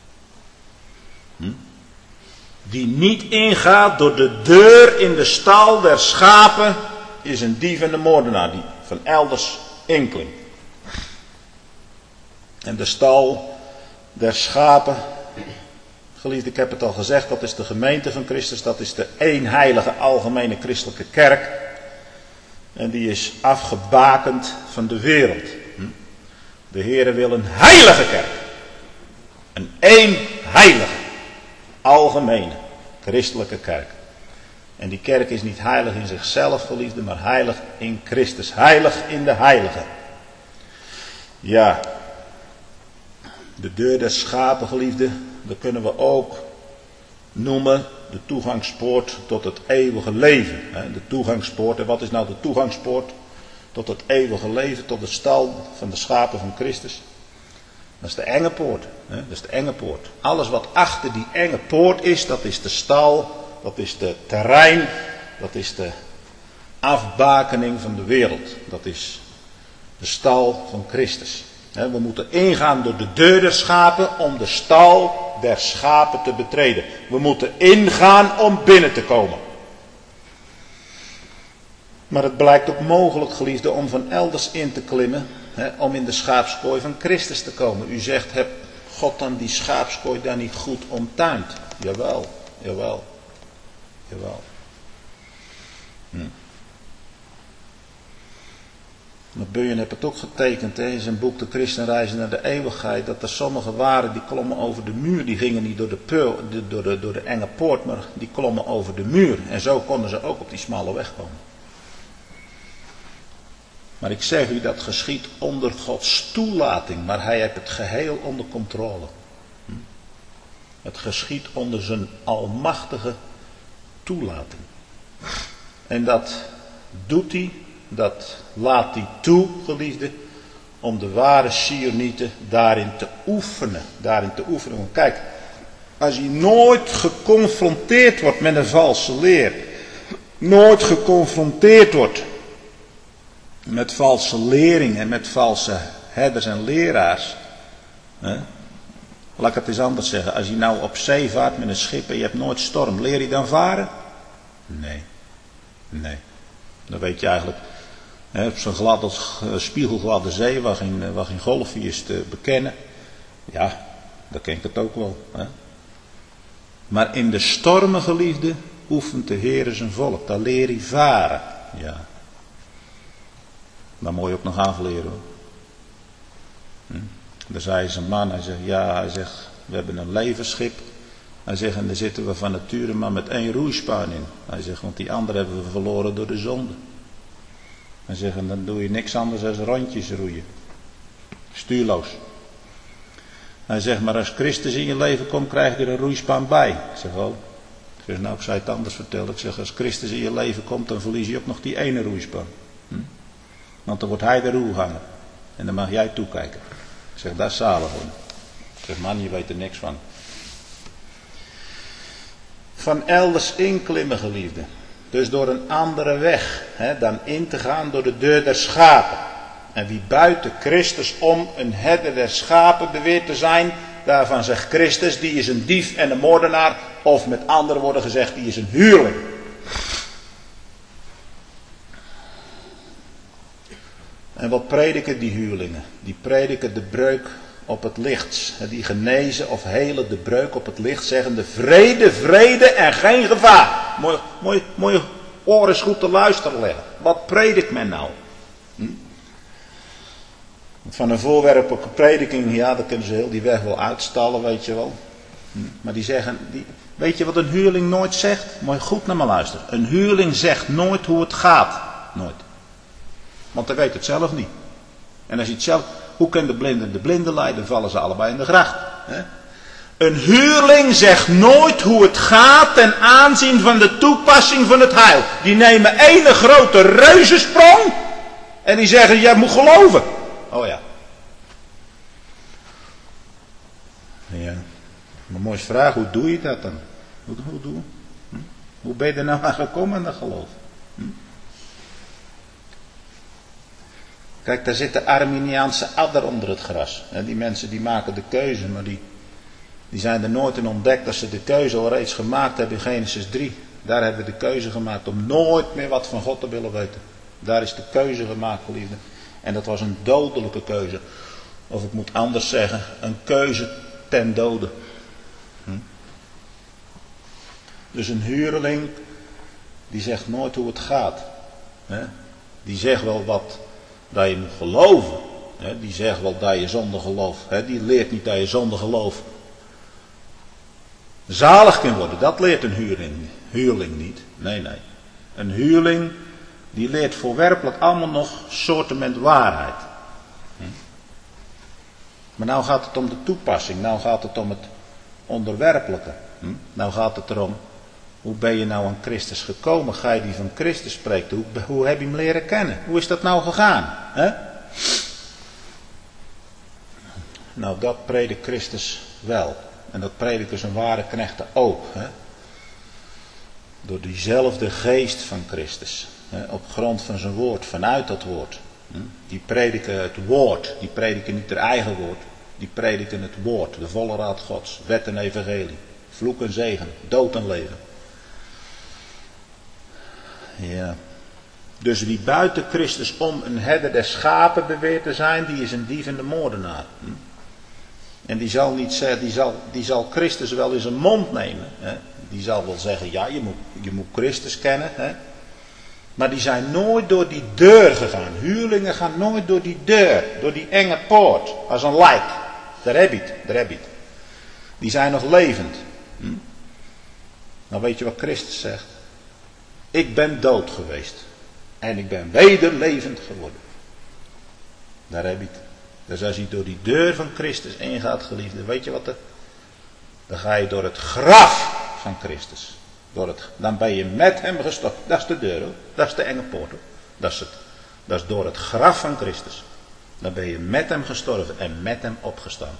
Die niet ingaat door de deur in de stal der schapen is een dief en een moordenaar die van elders inklinkt. En de stal der schapen, geliefd, ik heb het al gezegd, dat is de gemeente van Christus, dat is de eenheilige algemene christelijke kerk. En die is afgebakend van de wereld. De Heere wil een heilige kerk. Een eenheilige, algemene, christelijke kerk. En die kerk is niet heilig in zichzelf, geliefde, maar heilig in Christus. Heilig in de heilige. Ja. De deur des schapen, geliefde, dat kunnen we ook noemen de toegangspoort tot het eeuwige leven. De toegangspoort, en wat is nou de toegangspoort tot het eeuwige leven, tot de stal van de schapen van Christus? Dat is de enge poort. Dat is de enge poort. Alles wat achter die enge poort is, dat is de stal, dat is de terrein, dat is de afbakening van de wereld. Dat is de stal van Christus. We moeten ingaan door de deur der schapen om de stal der schapen te betreden. We moeten ingaan om binnen te komen. Maar het blijkt ook mogelijk, geliefde, om van elders in te klimmen, om in de schaapskooi van Christus te komen. U zegt, heb God dan die schaapskooi daar niet goed omtuind? Jawel, jawel, jawel. Maar Bunyan heeft het ook getekend in zijn boek De Christenreizen naar de eeuwigheid, dat er sommigen waren die klommen over de muur, die gingen niet door de enge poort, maar die klommen over de muur. En zo konden ze ook op die smalle weg komen. Maar ik zeg u, dat geschiet onder Gods toelating, maar hij heeft het geheel onder controle. Het geschiet onder zijn almachtige toelating. En dat doet hij, dat laat hij toe, geliefde, om de ware Sionieten daarin te oefenen. Want kijk, als je nooit geconfronteerd wordt met een valse leer, nooit geconfronteerd wordt met valse lering en met valse herders en leraars. Laat ik het eens anders zeggen. Als je nou op zee vaart met een schip en je hebt nooit storm, leer je dan varen? Nee. Dan weet je eigenlijk, op zo'n spiegelgladde zee waar geen golfje is te bekennen. Ja, dan ken ik het ook wel. Maar in de stormen, geliefde, oefent de Heer zijn volk. Daar leer je varen. Ja. Dan moet je ook nog afleren hoor. Daar zei zijn man, hij zegt, we hebben een levensschip. Hij zegt, en daar zitten we van nature maar met 1 roeispaan in. Hij zegt, want die andere hebben we verloren door de zonde. Hij zegt, en dan doe je niks anders dan rondjes roeien. Stuurloos. Hij zegt, maar als Christus in je leven komt, krijg je er een roeispaan bij. Ik zeg, oh. zeg, nou, ik zei het anders vertellen. Ik zeg, als Christus in je leven komt, dan verlies je ook nog die ene roeispan. Want dan wordt hij de roerganger. En dan mag jij toekijken. Ik zeg, dat is zalig hoor. Ik zeg, man, je weet er niks van. Van elders inklimmen, geliefde. Dus door een andere weg dan in te gaan door de deur der schapen. En wie buiten Christus om een herder der schapen beweert te zijn, daarvan zegt Christus, die is een dief en een moordenaar. Of met andere woorden gezegd, die is een huurling. En wat prediken die huurlingen? Die prediken de breuk op het licht. Die genezen of helen de breuk op het licht, zeggende vrede, vrede en geen gevaar. Mooi oren eens goed te luisteren leggen. Wat predikt men nou? Van een voorwerpelijke prediking, ja, dan kunnen ze heel die weg wel uitstallen, weet je wel. Maar die zeggen, weet je wat een huurling nooit zegt? Mooi goed naar me luisteren. Een huurling zegt nooit hoe het gaat. Nooit. Want hij weet het zelf niet. En als je het zelf, hoe kan de blinden leiden, vallen ze allebei in de gracht. Hè? Een huurling zegt nooit hoe het gaat ten aanzien van de toepassing van het heil. Die nemen ene grote reuzensprong en die zeggen, jij moet geloven. Oh ja. Ja. Maar mooie vraag, hoe doe je dat dan? Hoe ben je er nou aan gekomen aan dat geloof? Kijk, daar zit de Arminiaanse adder onder het gras. Die mensen die maken de keuze, maar die zijn er nooit in ontdekt dat ze de keuze al reeds gemaakt hebben in Genesis 3. Daar hebben we de keuze gemaakt om nooit meer wat van God te willen weten. Daar is de keuze gemaakt, geliefde. En dat was een dodelijke keuze. Of ik moet anders zeggen, een keuze ten dode. Dus een huurling, die zegt nooit hoe het gaat. Die zegt wel wat dat je moet geloven. Die zegt wel dat je zonder geloof. Die leert niet dat je zonder geloof zalig kan worden. Dat leert een huurling niet. Nee. Een huurling, die leert voorwerpelijk allemaal nog soortement waarheid. Maar nou gaat het om de toepassing. Nou gaat het om het onderwerpelijke. Nou gaat het erom, hoe ben je nou aan Christus gekomen? Ga je die van Christus spreken? Hoe heb je hem leren kennen? Hoe is dat nou gegaan? Nou, dat predikt Christus wel. En dat prediken zijn ware knechten ook. Door diezelfde geest van Christus. Op grond van zijn woord, vanuit dat woord. Die prediken het woord. Die prediken niet hun eigen woord. Die prediken het woord. De volle raad Gods. Wet en evangelie. Vloek en zegen. Dood en leven. Ja. Dus wie buiten Christus om een herder der schapen beweert te zijn, die is een dief en de moordenaar. En die zal Christus wel in zijn mond nemen. Die zal wel zeggen, ja, je moet Christus kennen. Maar die zijn nooit door die deur gegaan. Huurlingen gaan nooit door die deur, door die enge poort, als een lijk. Daar heb je het. Die zijn nog levend. Nou weet je wat Christus zegt? Ik ben dood geweest. En ik ben weder levend geworden. Daar heb je het. Dus als je door die deur van Christus ingaat, geliefde, weet je wat dan ga je door het graf van Christus. Dan ben je met hem gestorven. Dat is de deur hoor. Dat is de enge poort hoor. Dat is door het graf van Christus. Dan ben je met hem gestorven en met hem opgestaan.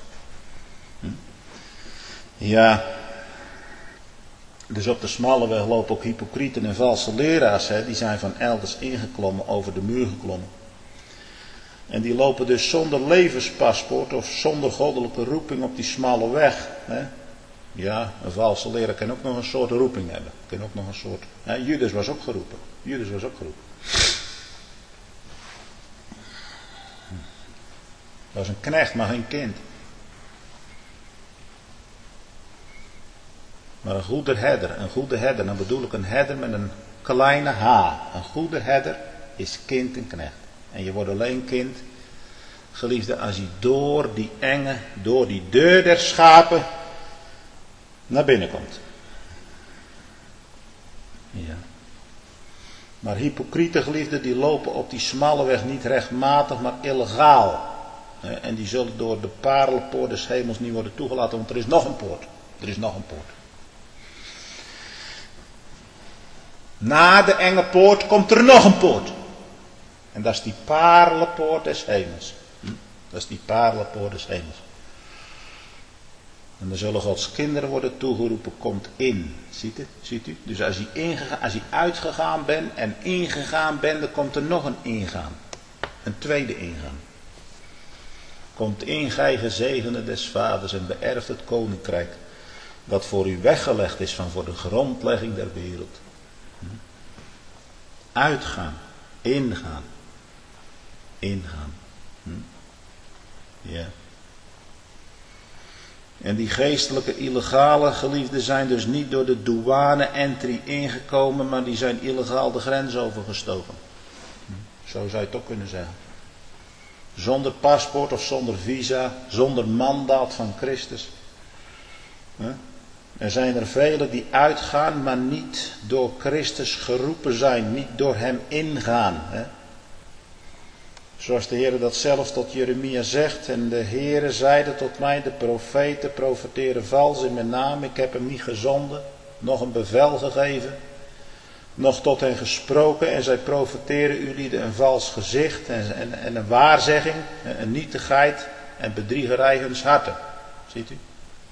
Ja. Dus op de smalle weg lopen ook hypocrieten en valse leraars. Die zijn van elders ingeklommen, over de muur geklommen. En die lopen dus zonder levenspaspoort of zonder goddelijke roeping op die smalle weg. Ja, een valse leraar kan ook nog een soort roeping hebben. Kan ook nog een soort. Judas was ook geroepen. Dat was een knecht, maar geen kind. Maar een goede herder, dan bedoel ik een herder met een kleine H. Een goede herder is kind en knecht. En je wordt alleen kind, geliefde, als je door die deur der schapen naar binnen komt. Ja. Maar hypocriete geliefden, die lopen op die smalle weg niet rechtmatig, maar illegaal. En die zullen door de parelpoort des hemels niet worden toegelaten, want er is nog een poort. Na de enge poort komt er nog een poort. En dat is die paarlenpoort des hemels. Dat is die paarlenpoort des hemels. En dan zullen Gods kinderen worden toegeroepen, komt in. Ziet u? Dus als je uitgegaan bent en ingegaan bent, dan komt er nog een ingaan. Een tweede ingaan. Komt in, gij gezegende des vaders, en beërft het koninkrijk dat voor u weggelegd is van voor de grondlegging der wereld. Uitgaan, ingaan. Ja. En die geestelijke illegale geliefden zijn dus niet door de douane-entry ingekomen, maar die zijn illegaal de grens overgestoken. Zo zou je het ook kunnen zeggen. Zonder paspoort of zonder visa, zonder mandaat van Christus. Er zijn er velen die uitgaan, maar niet door Christus geroepen zijn, niet door hem ingaan. Zoals de Heer dat zelf tot Jeremia zegt. En de Heere zeide tot mij, de profeten profeteren vals in mijn naam. Ik heb hem niet gezonden, nog een bevel gegeven, nog tot hen gesproken. En zij profeteren jullie een vals gezicht en een waarzegging, een nietigheid en bedriegerij huns harten. Ziet u?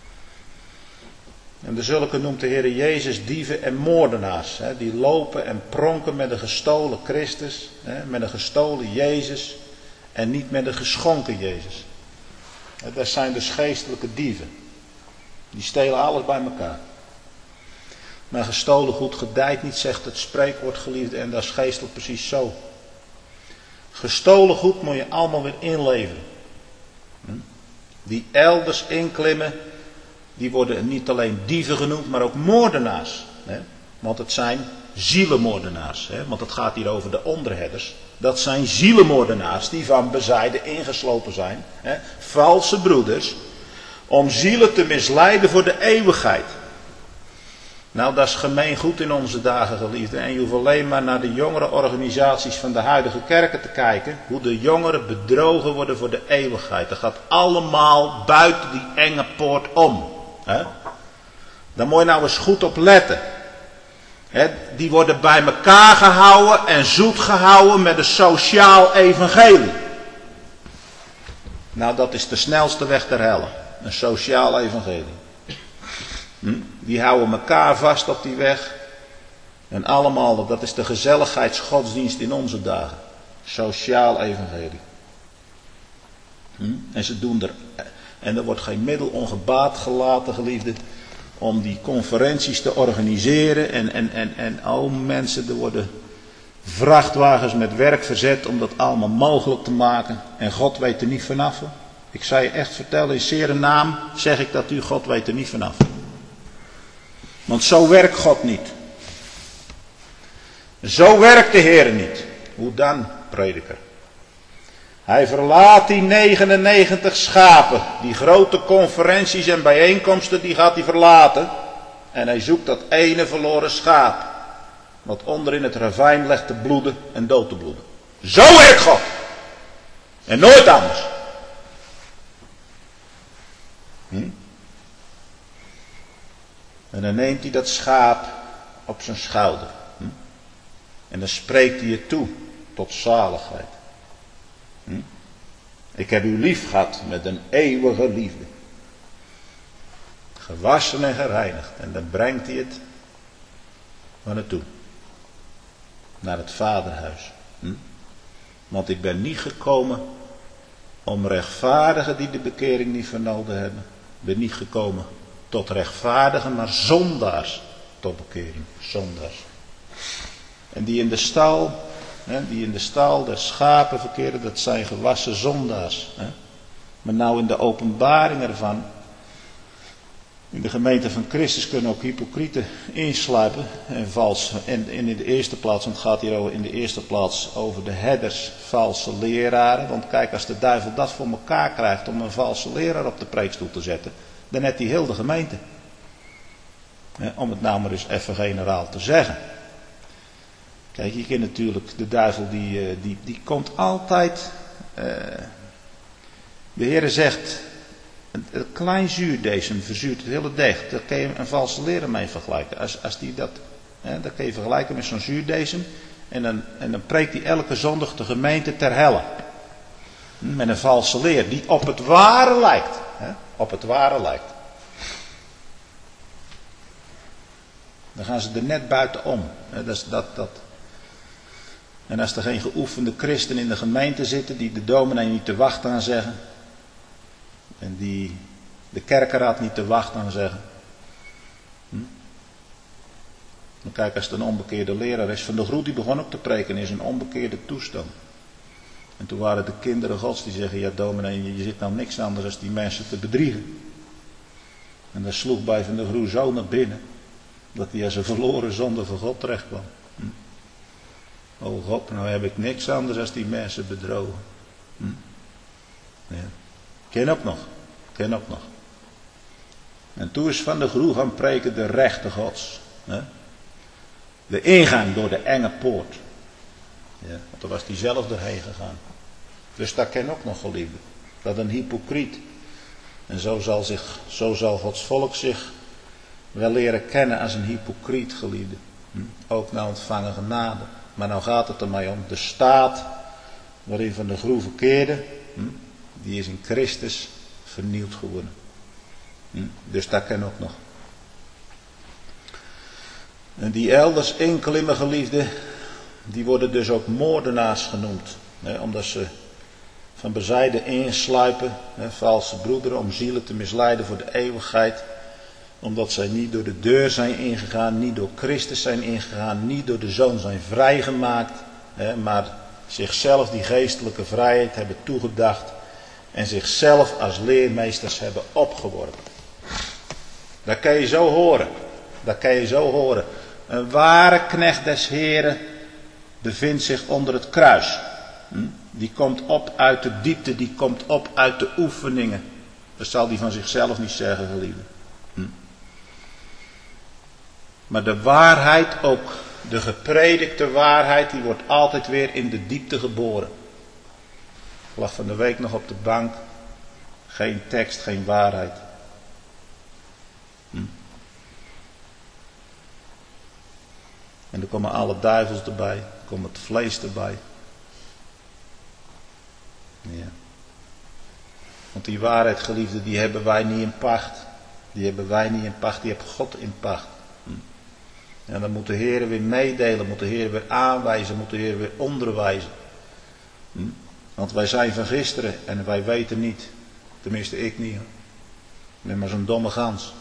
En de zulke noemt de Heer Jezus dieven en moordenaars. Die lopen en pronken met een gestolen Christus, met een gestolen Jezus en niet met een geschonken Jezus. Dat zijn dus geestelijke dieven. Die stelen alles bij elkaar. Maar gestolen goed gedijt niet, zegt het spreekwoord, geliefde, en dat is geestelijk precies zo. Gestolen goed moet je allemaal weer inleveren. Die elders inklimmen, die worden niet alleen dieven genoemd, maar ook moordenaars. Want het zijn zielenmoordenaars. Want het gaat hier over de onderherders. Dat zijn zielenmoordenaars die van bezijden ingeslopen zijn. Valse broeders. Om zielen te misleiden voor de eeuwigheid. Nou, dat is gemeengoed in onze dagen, geliefden. En je hoeft alleen maar naar de jongere organisaties van de huidige kerken te kijken. Hoe de jongeren bedrogen worden voor de eeuwigheid. Dat gaat allemaal buiten die enge poort om. Daar moet je nou eens goed op letten. Die worden bij elkaar gehouden en zoet gehouden met een sociaal evangelie. Nou, dat is de snelste weg ter helle. Een sociaal evangelie. Die houden elkaar vast op die weg. En allemaal, dat is de gezelligheidsgodsdienst in onze dagen. Sociaal evangelie. En ze doen en er wordt geen middel ongebaat gelaten, geliefden, om die conferenties te organiseren. En mensen, er worden vrachtwagens met werk verzet om dat allemaal mogelijk te maken. En God weet er niet vanaf. Ik zou je echt vertellen, in zere naam zeg ik dat u, God weet er niet vanaf. Want zo werkt God niet. Zo werkt de Heer niet. Hoe dan, prediker? Hij verlaat die 99 schapen. Die grote conferenties en bijeenkomsten, die gaat hij verlaten. En hij zoekt dat ene verloren schaap. Wat onder in het ravijn legt te bloeden en dood te bloeden. Zo werkt God. En nooit anders. En dan neemt hij dat schaap op zijn schouder. En dan spreekt hij het toe tot zaligheid. Ik heb u lief gehad met een eeuwige liefde. Gewassen en gereinigd. En dan brengt hij het waar naartoe? Naar het vaderhuis. Want ik ben niet gekomen om rechtvaardigen die de bekering niet vernomen hebben. Ik ben niet gekomen tot rechtvaardigen, maar zondaars tot bekering. Zondaars. En die in de stal der schapen verkeren, dat zijn gewassen zondaars. Maar nou in de openbaring ervan, in de gemeente van Christus kunnen ook hypocrieten insluipen en vals. En in de eerste plaats, want het gaat hier in de eerste plaats over de herders, valse leraren. Want kijk, als de duivel dat voor elkaar krijgt om een valse leraar op de preekstoel te zetten, dan heeft hij heel de gemeente. Om het nou maar eens even generaal te zeggen. Kijk, je kent natuurlijk, de duivel die komt altijd. De Heere zegt, een klein zuurdesem verzuurt het hele deeg. Daar kun je een valse leraar mee vergelijken. Als die dat Dat kun je vergelijken met zo'n zuurdesem. En dan preekt hij elke zondag de gemeente ter helle. Met een valse leer die op het ware lijkt. Op het ware lijkt. Dan gaan ze er net buitenom. Dat. En als er geen geoefende christen in de gemeente zitten die de dominee niet te wacht aan zeggen. En die de kerkenraad niet te wacht aan zeggen. Dan kijk, als het een onbekeerde leraar is. Van der Groet die begon ook te preken in zijn onbekeerde toestand. En toen waren de kinderen gods die zeggen, ja dominee, je zit nou niks anders dan die mensen te bedriegen. En dat sloeg bij Van der Groet zo naar binnen. Dat hij als een verloren zonde voor God terecht kwam. Oh God, nou heb ik niks anders dan die mensen bedrogen. Ja. Ken ook nog. En toen is Van der Groet gaan preken de rechte gods. De ingang door de enge poort. Ja, want daar was hij zelf doorheen gegaan. Dus dat ken ook nog, geliefde. Dat een hypocriet. En zo zal Gods volk zich wel leren kennen als een hypocriet, geliefde. Ook na ontvangen genade. Maar nou gaat het er mij om. De staat waarin Van der Groet verkeerde, die is in Christus vernieuwd geworden. Dus dat ken ook nog. En die elders inklimmen, geliefde, die worden dus ook moordenaars genoemd. Omdat ze van bezijden insluipen, valse broederen, om zielen te misleiden voor de eeuwigheid. Omdat zij niet door de deur zijn ingegaan, niet door Christus zijn ingegaan, niet door de Zoon zijn vrijgemaakt. Maar zichzelf die geestelijke vrijheid hebben toegedacht en zichzelf als leermeesters hebben opgeworpen. Dat kan je zo horen. Een ware knecht des Heren bevindt zich onder het kruis. Die komt op uit de diepte, die komt op uit de oefeningen. Dat zal die van zichzelf niet zeggen, geliefde. Maar de waarheid ook, de gepredikte waarheid, die wordt altijd weer in de diepte geboren. Ik lag van de week nog op de bank. Geen tekst, geen waarheid. En er komen alle duivels erbij. Er komt het vlees erbij. Ja. Want die waarheid, geliefde, die hebben wij niet in pacht. Die heeft God in pacht. En dan moet de Heer weer meedelen, moet de Heer weer aanwijzen, moet de Heer weer onderwijzen. Want wij zijn van gisteren en wij weten niet. Tenminste ik niet. Ik ben maar zo'n domme gans.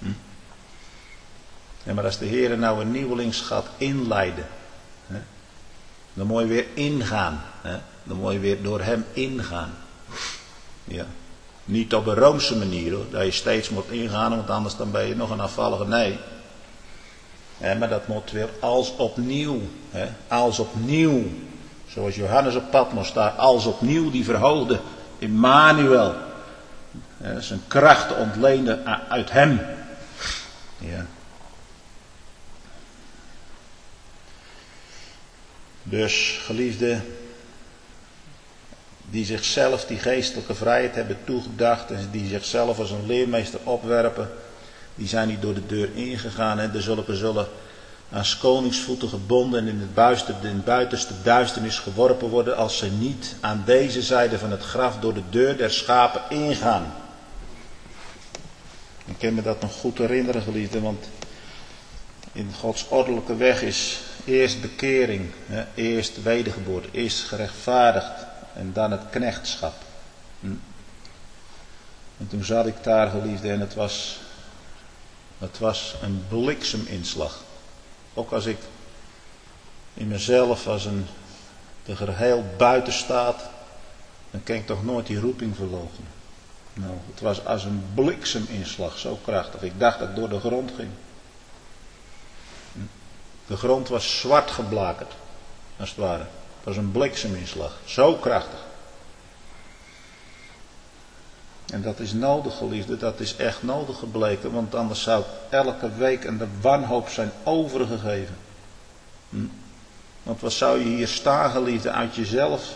Ja, maar als de Heer nou een nieuwelings gaat inleiden. Dan moet je weer ingaan. Dan moet je weer door hem ingaan. Ja. Niet op een Roomse manier hoor. Dat je steeds moet ingaan, want anders dan ben je nog een afvallige. Nee. Maar dat moet weer als opnieuw. Als opnieuw. Zoals Johannes op Patmos daar als opnieuw die verhoogde Immanuel. Zijn kracht ontleende uit hem. Ja. Dus geliefde, die zichzelf die geestelijke vrijheid hebben toegedacht en die zichzelf als een leermeester opwerpen, die zijn niet door de deur ingegaan en de zullen aan 's koningsvoeten gebonden en in het buitenste duisternis geworpen worden als ze niet aan deze zijde van het graf door de deur der schapen ingaan. Ik kan me dat nog goed herinneren, geliefde, want in Gods ordelijke weg is eerst bekering, eerst wedergeboorte, eerst gerechtvaardigd en dan het knechtschap. En toen zat ik daar, geliefde, en het was een blikseminslag. Ook als ik in mezelf als de geheel buiten staat, dan kan ik toch nooit die roeping verloochenen. Nou, het was als een blikseminslag, zo krachtig. Ik dacht dat ik door de grond ging. De grond was zwart geblakerd, als het ware. Het was een blikseminslag, zo krachtig. En dat is nodig, geliefde, dat is echt nodig gebleken, want anders zou elke week aan de wanhoop zijn overgegeven. Want wat zou je hier staan, geliefde, uit jezelf?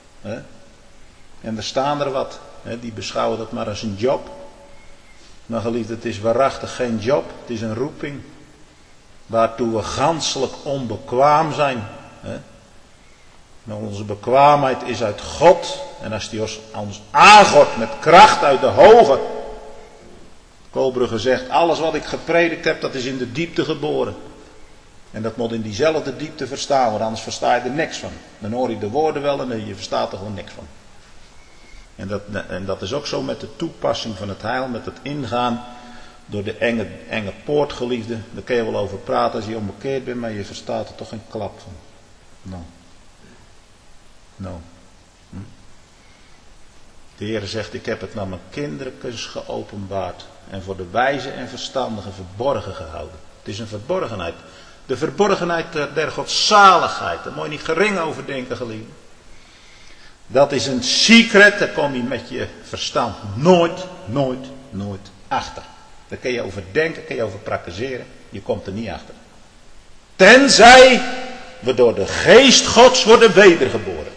En er staan er wat, die beschouwen dat maar als een job. Maar geliefde, het is waarachtig geen job, het is een roeping. waartoe we ganselijk onbekwaam zijn. Maar onze bekwaamheid is uit God. En als die ons aangort met kracht uit de hoge. Koolbrugge zegt, alles wat ik gepredikt heb, dat is in de diepte geboren. En dat moet in diezelfde diepte verstaan, want anders versta je er niks van. Dan hoor je de woorden wel en je verstaat er gewoon niks van. En dat is ook zo met de toepassing van het heil, met het ingaan door de enge poort, geliefde. Daar kun je wel over praten als je onbekeerd bent, maar je verstaat er toch geen klap van. Nou. De Heer zegt, ik heb het naar mijn kindertjes geopenbaard en voor de wijze en verstandigen verborgen gehouden. Het is een verborgenheid. De verborgenheid der godzaligheid. Daar moet je niet gering over denken, geliefde. Dat is een secret, daar kom je met je verstand nooit achter. Daar kun je over denken, kun je over praktiseren. Je komt er niet achter. Tenzij we door de geest Gods worden wedergeboren.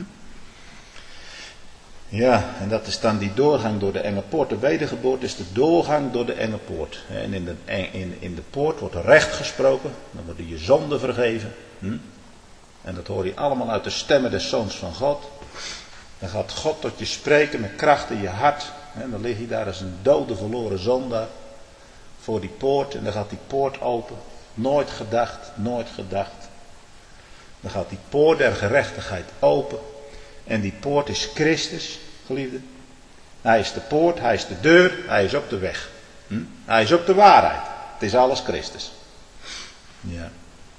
Ja, en dat is dan die doorgang door de enge poort. De wedergeboorte is de doorgang door de enge poort. En in de poort wordt recht gesproken. Dan worden je zonden vergeven. En dat hoor je allemaal uit de stemmen des Zoons van God. Dan gaat God tot je spreken met kracht in je hart. En dan lig je daar als een dode verloren zondaar. Voor die poort. En dan gaat die poort open. Nooit gedacht. Dan gaat die poort der gerechtigheid open. En die poort is Christus, geliefde. Hij is de poort, hij is de deur, hij is ook de weg. Hij is ook de waarheid. Het is alles Christus. Ja.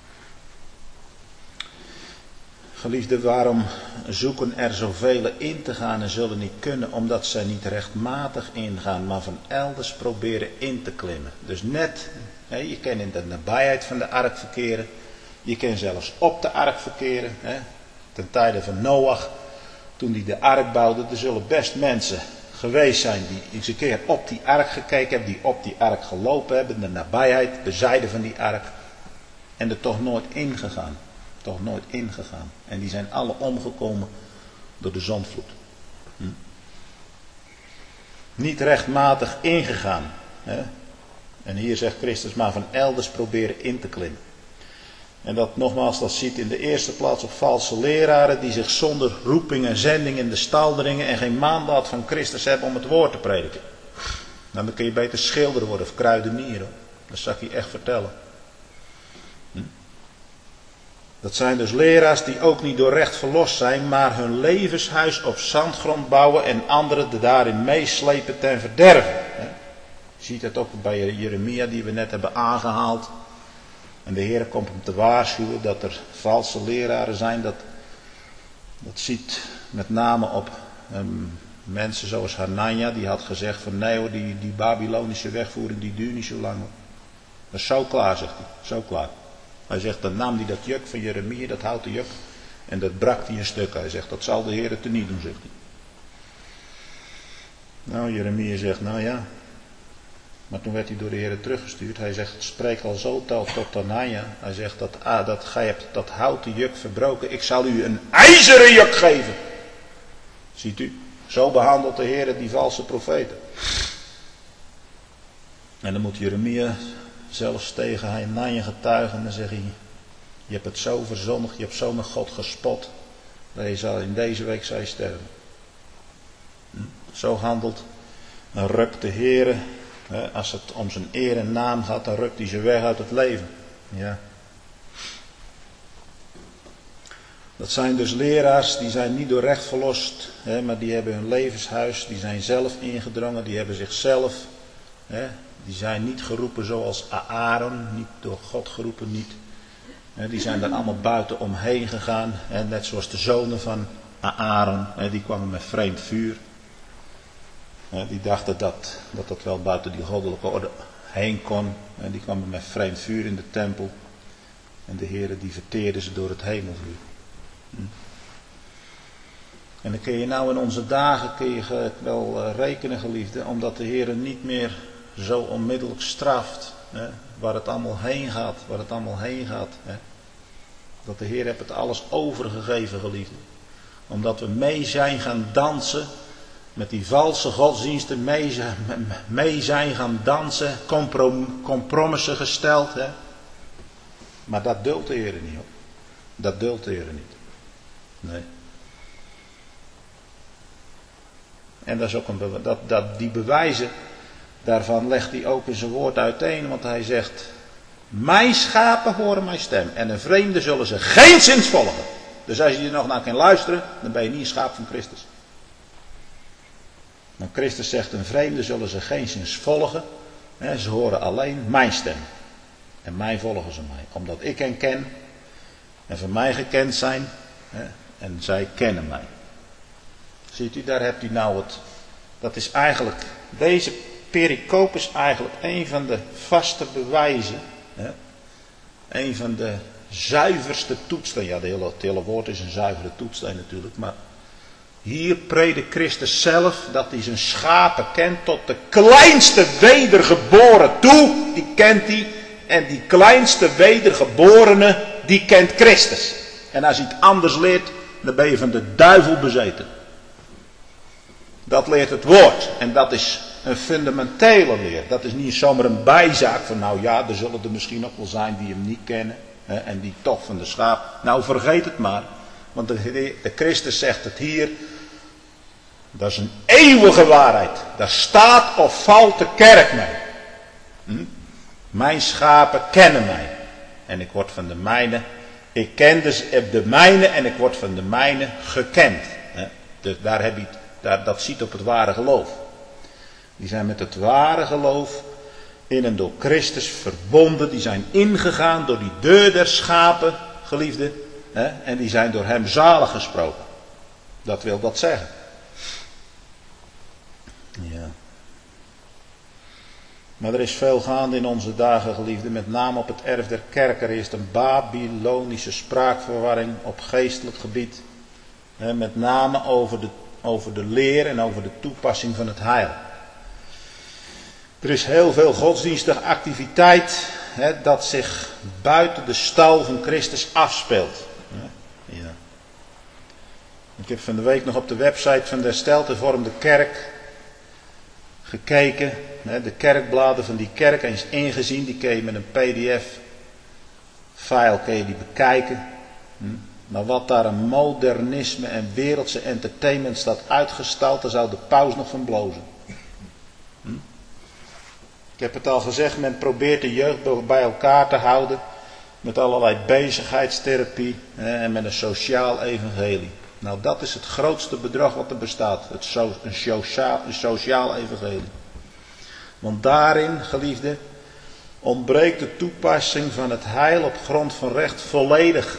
Geliefde, waarom zoeken er zoveel in te gaan en zullen niet kunnen? Omdat zij niet rechtmatig ingaan, maar van elders proberen in te klimmen. Dus net, je kan in de nabijheid van de ark verkeren. Je kan zelfs op de ark verkeren. Ten tijde van Noach, toen hij de ark bouwde, er zullen best mensen geweest zijn die eens een keer op die ark gekeken hebben, die op die ark gelopen hebben, de nabijheid, de zijde van die ark, en er toch nooit ingegaan. En die zijn alle omgekomen door de zondvloed. Niet rechtmatig ingegaan. En hier zegt Christus, maar van elders proberen in te klimmen. En dat nogmaals, dat ziet in de eerste plaats op valse leraren die zich zonder roeping en zending in de stal dringen en geen mandaat van Christus hebben om het woord te prediken. Nou, dan kun je beter schilder worden of kruidenier. Dat zal ik je echt vertellen. Dat zijn dus leraars die ook niet door recht verlost zijn, maar hun levenshuis op zandgrond bouwen en anderen daarin meeslepen ten verderven. Je ziet het ook bij Jeremia die we net hebben aangehaald. En de Heer komt om te waarschuwen dat er valse leraren zijn. Dat ziet met name op mensen zoals Hanania. Die had gezegd van nee hoor, die Babylonische wegvoering die duurt niet zo lang. Dat is zo klaar, zegt hij. Zo klaar. Hij zegt, dan nam hij dat juk van Jeremia, dat houten juk. En dat brak hij in stukken. Hij zegt, dat zal de Heer te niet doen, zegt hij. Nou, Jeremia zegt, nou ja. Maar toen werd hij door de Heer teruggestuurd. Hij zegt, spreek al zo tot Hanania. Hij zegt, dat gij hebt dat houten juk verbroken. Ik zal u een ijzeren juk geven. Ziet u, zo behandelt de Heer die valse profeten. En dan moet Jeremia zelfs tegen Hanania getuigen. En dan zegt hij, je hebt het zo verzondigd, je hebt zo met God gespot. Dat je zal in deze week zou je sterven. Zo handelt, dan rukt de Heer. Als het om zijn eer en naam gaat, dan rukt hij ze weg uit het leven. Ja. Dat zijn dus leraars, die zijn niet door recht verlost, maar die hebben hun levenshuis, die zijn zelf ingedrongen, die hebben zichzelf, die zijn niet geroepen zoals Aaron, niet door God geroepen, niet. Die zijn daar allemaal buiten omheen gegaan, net zoals de zonen van Aaron, die kwamen met vreemd vuur. Die dachten dat wel buiten die goddelijke orde heen kon. Die kwamen met vreemd vuur in de tempel. En de Heer die verteerde ze door het hemelvuur. En dan kun je nou in onze dagen wel rekenen, geliefde. Omdat de Heer niet meer zo onmiddellijk straft. Waar het allemaal heen gaat. Dat de Heer heeft het alles overgegeven, geliefde. Omdat we mee zijn gaan dansen. Met die valse godsdiensten mee zijn gaan dansen. Compromissen gesteld. Maar dat duldt de Heer niet, hoor. Dat duldt de Heer niet. Nee. En dat is ook die bewijzen, daarvan legt hij ook in zijn woord uiteen. Want hij zegt, mijn schapen horen mijn stem. En een vreemde zullen ze geenszins volgen. Dus als je er nog naar kan luisteren, dan ben je niet een schaap van Christus. Maar Christus zegt, een vreemde zullen ze geenszins volgen. Ze horen alleen mijn stem. En mij volgen ze mij. Omdat ik hen ken. En van mij gekend zijn. En zij kennen mij. Ziet u, daar hebt u nou het. Dat is eigenlijk, deze pericoop is eigenlijk een van de vaste bewijzen. Een van de zuiverste toetssteen. Ja, het hele woord is een zuivere toetssteen natuurlijk. Maar hier predikt Christus zelf dat hij zijn schapen kent tot de kleinste wedergeboren toe. Die kent hij. En die kleinste wedergeborene, die kent Christus. En als hij het anders leert, dan ben je van de duivel bezeten. Dat leert het woord. En dat is een fundamentele leer. Dat is niet zomaar een bijzaak van nou ja, er zullen er misschien ook wel zijn die hem niet kennen. En die toch van de schaap. Nou vergeet het maar. Want de Christus zegt het hier. Dat is een eeuwige waarheid. Daar staat of valt de kerk mee. Mijn schapen kennen mij. En ik word van de mijne. Ik ken dus de mijne en ik word van de mijne gekend. Dus daar heb je dat ziet op het ware geloof. Die zijn met het ware geloof in en door Christus verbonden. Die zijn ingegaan door die deur der schapen, geliefde. En die zijn door hem zalig gesproken. Dat wil dat zeggen. Ja. Maar er is veel gaande in onze dagen, geliefde. Met name op het erf der kerk. Er is een Babylonische spraakverwarring op geestelijk gebied. Met name over de leer en over de toepassing van het heil. Er is heel veel godsdienstige activiteit dat zich buiten de stal van Christus afspeelt. Ja. Ik heb van de week nog op de website van de Herstelhervormde Kerk gekeken. De kerkbladen van die kerk eens ingezien. Die kun je met een pdf-file die bekijken. Maar wat daar een modernisme en wereldse entertainment staat uitgestald, daar zou de paus nog van blozen. Ik heb het al gezegd, men probeert de jeugd bij elkaar te houden met allerlei bezigheidstherapie en met een sociaal evangelie. Nou, dat is het grootste bedrog wat er bestaat, een sociaal evangelie. Want daarin, geliefde, ontbreekt de toepassing van het heil op grond van recht volledig.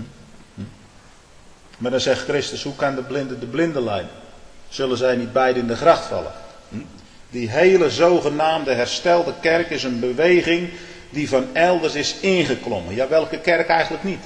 Maar dan zegt Christus, hoe kan de blinde leiden? Zullen zij niet beide in de gracht vallen? Die hele zogenaamde herstelde kerk is een beweging die van elders is ingeklommen. Ja, welke kerk eigenlijk niet?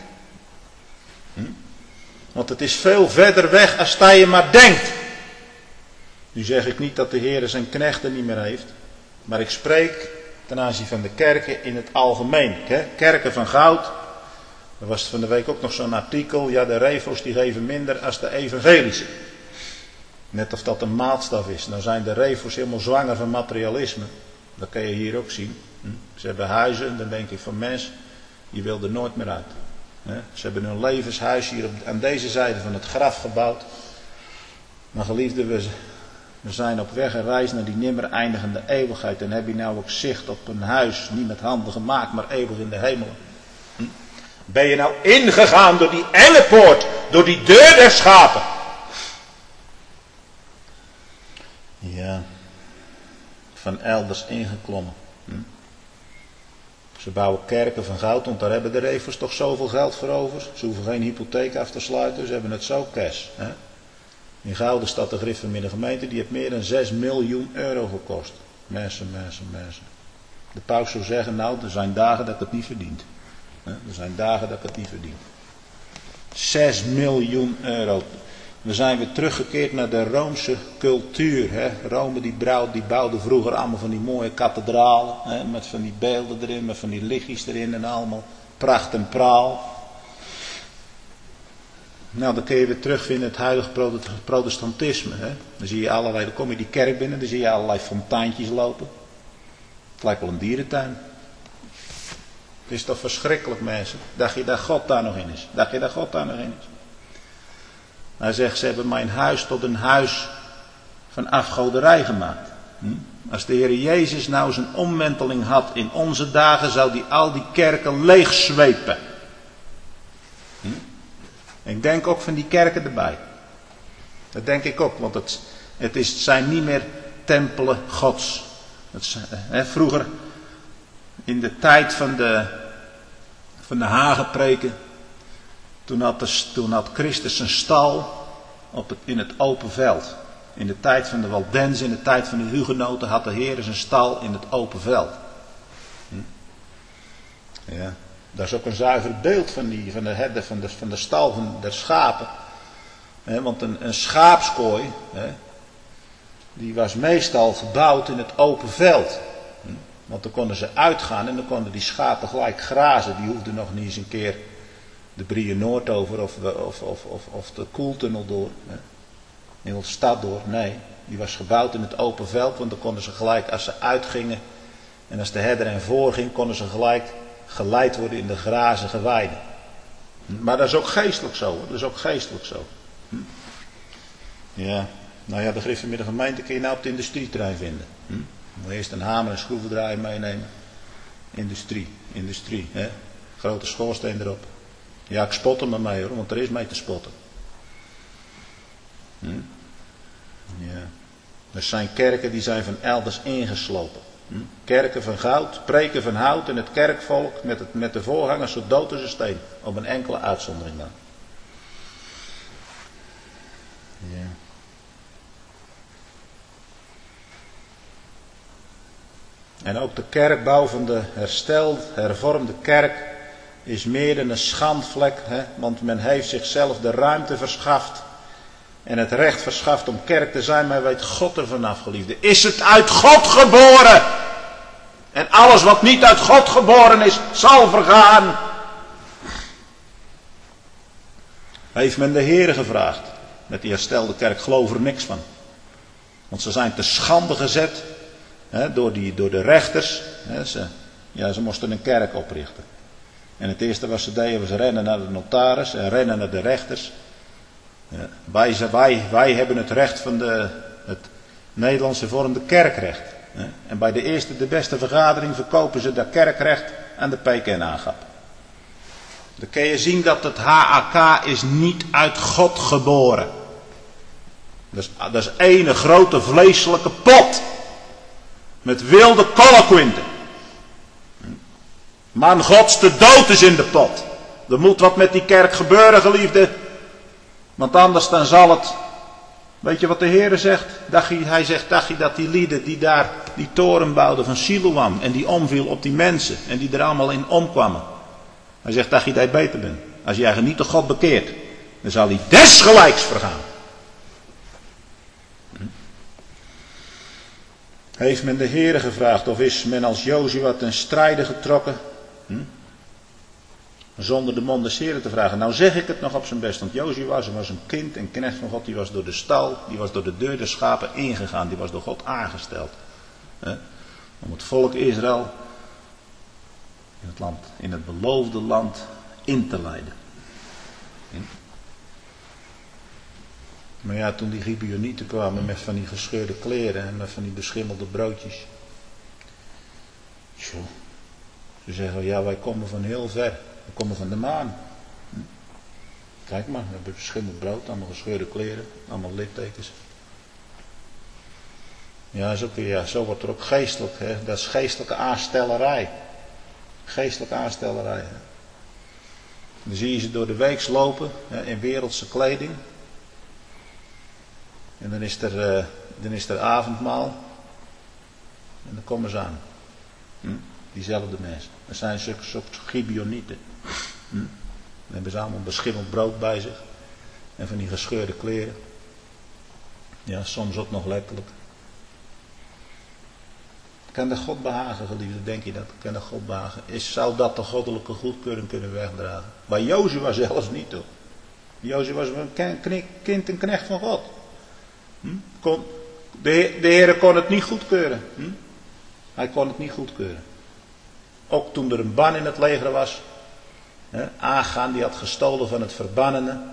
Want het is veel verder weg als dat je maar denkt. Nu zeg ik niet dat de Heer zijn knechten niet meer heeft. Maar ik spreek ten aanzien van de kerken in het algemeen. Kerken van goud. Er was van de week ook nog zo'n artikel. Ja, de refo's die geven minder als de evangelische. Net of dat een maatstaf is. Nou zijn de refo's helemaal zwanger van materialisme. Dat kan je hier ook zien. Ze hebben huizen en dan denk ik van mens, je wil er nooit meer uit. Ze hebben hun levenshuis hier aan deze zijde van het graf gebouwd. Maar geliefde, we zijn op weg en reis naar die nimmer eindigende eeuwigheid. En heb je nou ook zicht op een huis, niet met handen gemaakt, maar eeuwig in de hemel. Ben je nou ingegaan door die enge poort, door die deur der schapen? Ja, van elders ingeklommen. Ze bouwen kerken van goud, want daar hebben de refers toch zoveel geld voor over. Ze hoeven geen hypotheek af te sluiten, ze hebben het zo cash. In Gouden staat de griff van Middengemeente, die heeft meer dan 6 miljoen euro gekost. Mensen. De paus zou zeggen, nou, er zijn dagen dat ik het niet verdient. Er zijn dagen dat ik het niet verdien. 6 miljoen euro. We zijn weer teruggekeerd naar de Roomse cultuur. Rome die bouwde vroeger allemaal van die mooie kathedralen. Met van die beelden erin, met van die lichtjes erin en allemaal pracht en praal. Nou, dan kun je weer terugvinden in het huidige protestantisme. Dan zie je dan kom je die kerk binnen, dan zie je allerlei fonteintjes lopen. Het lijkt wel een dierentuin. Het is toch verschrikkelijk, mensen. Dacht je dat God daar nog in is? Dacht je dat God daar nog in is? Hij zegt, ze hebben mijn huis tot een huis van afgoderij gemaakt. Als de Heer Jezus nou zijn omwenteling had in onze dagen, zou hij al die kerken leegzwepen. Ik denk ook van die kerken erbij. Dat denk ik ook, want het zijn niet meer tempelen Gods. Vroeger, in de tijd van de hagepreken, toen had Christus een stal in het open veld. In de tijd van de Waldenzen, in de tijd van de Hugenoten, had de Heer zijn stal in het open veld. Ja, dat is ook een zuiver beeld van de stal van de schapen. Want een schaapskooi, die was meestal gebouwd in het open veld. Want dan konden ze uitgaan en dan konden die schapen gelijk grazen. Die hoefden nog niet eens een keer de Brieën Noord over of de Koeltunnel door. In de stad door. Nee, die was gebouwd in het open veld. Want dan konden ze gelijk, als ze uitgingen en als de herder hen voorging, konden ze gelijk geleid worden in de grazige weiden. Maar dat is ook geestelijk zo. Dat is ook geestelijk zo. Ja, nou ja, de Griffenmiddag gemeente kun je nou op het industrieterrein vinden. Moet je eerst een hamer en een schroevendraaier meenemen. Industrie, hè. Grote schoorsteen erop. Ja, ik spot er maar mee hoor, want er is mee te spotten. Ja. Er zijn kerken die zijn van elders ingeslopen. Kerken van goud, preken van hout en het kerkvolk met de voorgangers zo dood als een steen. Op een enkele uitzondering dan. Ja. En ook de kerkbouw van de hervormde kerk is meer dan een schandvlek, want men heeft zichzelf de ruimte verschaft en het recht verschaft om kerk te zijn, maar weet God ervan af, geliefde. Is het uit God geboren? En alles wat niet uit God geboren is, zal vergaan. Heeft men de Heere gevraagd. Met die herstelde kerk geloof er niks van. Want ze zijn te schande gezet door de rechters. Ze moesten een kerk oprichten. En het eerste wat ze deden was rennen naar de notaris en rennen naar de rechters. Ja, wij hebben het recht van het Nederlandse vormde kerkrecht. En bij de eerste, de beste vergadering verkopen ze dat kerkrecht aan de PKN-aangap. Dan kun je zien dat het HAK is niet uit God geboren. Dat is ene grote vleeselijke pot. Met wilde kolenkwinten. Man Gods de dood is in de pot. Er moet wat met die kerk gebeuren, geliefde. Want anders dan zal het... Weet je wat de Heere zegt? Hij zegt, dacht je dat die lieden die daar die toren bouwden van Siloam en die omviel op die mensen en die er allemaal in omkwamen. Hij zegt, dacht je dat je beter bent? Als je eigenlijk niet tot God bekeert, dan zal hij desgelijks vergaan. Heeft men de Heere gevraagd of is men als Jozua ten strijde getrokken? Zonder de mond des Heren te vragen. Nou zeg ik het nog op zijn best, want Jozua was een kind en knecht van God, die was door de stal, die was door de deur der schapen ingegaan, die was door God aangesteld. Om het volk Israël in het beloofde land in te leiden. Maar ja, toen die Gibeonieten kwamen met van die gescheurde kleren en met van die beschimmelde broodjes. Tjoh. Ze zeggen, ja, wij komen van heel ver. We komen van de maan. Kijk maar, we hebben beschimmeld brood, allemaal gescheurde kleren, allemaal littekens. Ja, zo wordt er ook geestelijk, dat is geestelijke aanstellerij. Geestelijke aanstellerij. Dan zie je ze door de week lopen in wereldse kleding. En dan is er avondmaal. En dan komen ze aan. Diezelfde mensen. Dat zijn zulke soort Gibeonieten. Dan hebben ze allemaal beschimmeld brood bij zich. En van die gescheurde kleren. Ja, soms ook nog letterlijk. Kan de God behagen, geliefde? Denk je dat? Kan de God behagen? Zou dat de goddelijke goedkeuring kunnen wegdragen? Bij Jozua zelfs niet, toch? Jozua was een kind en knecht van God. De Heere kon het niet goedkeuren. Hij kon het niet goedkeuren. Ook toen er een ban in het leger was. Achan die had gestolen van het verbannene.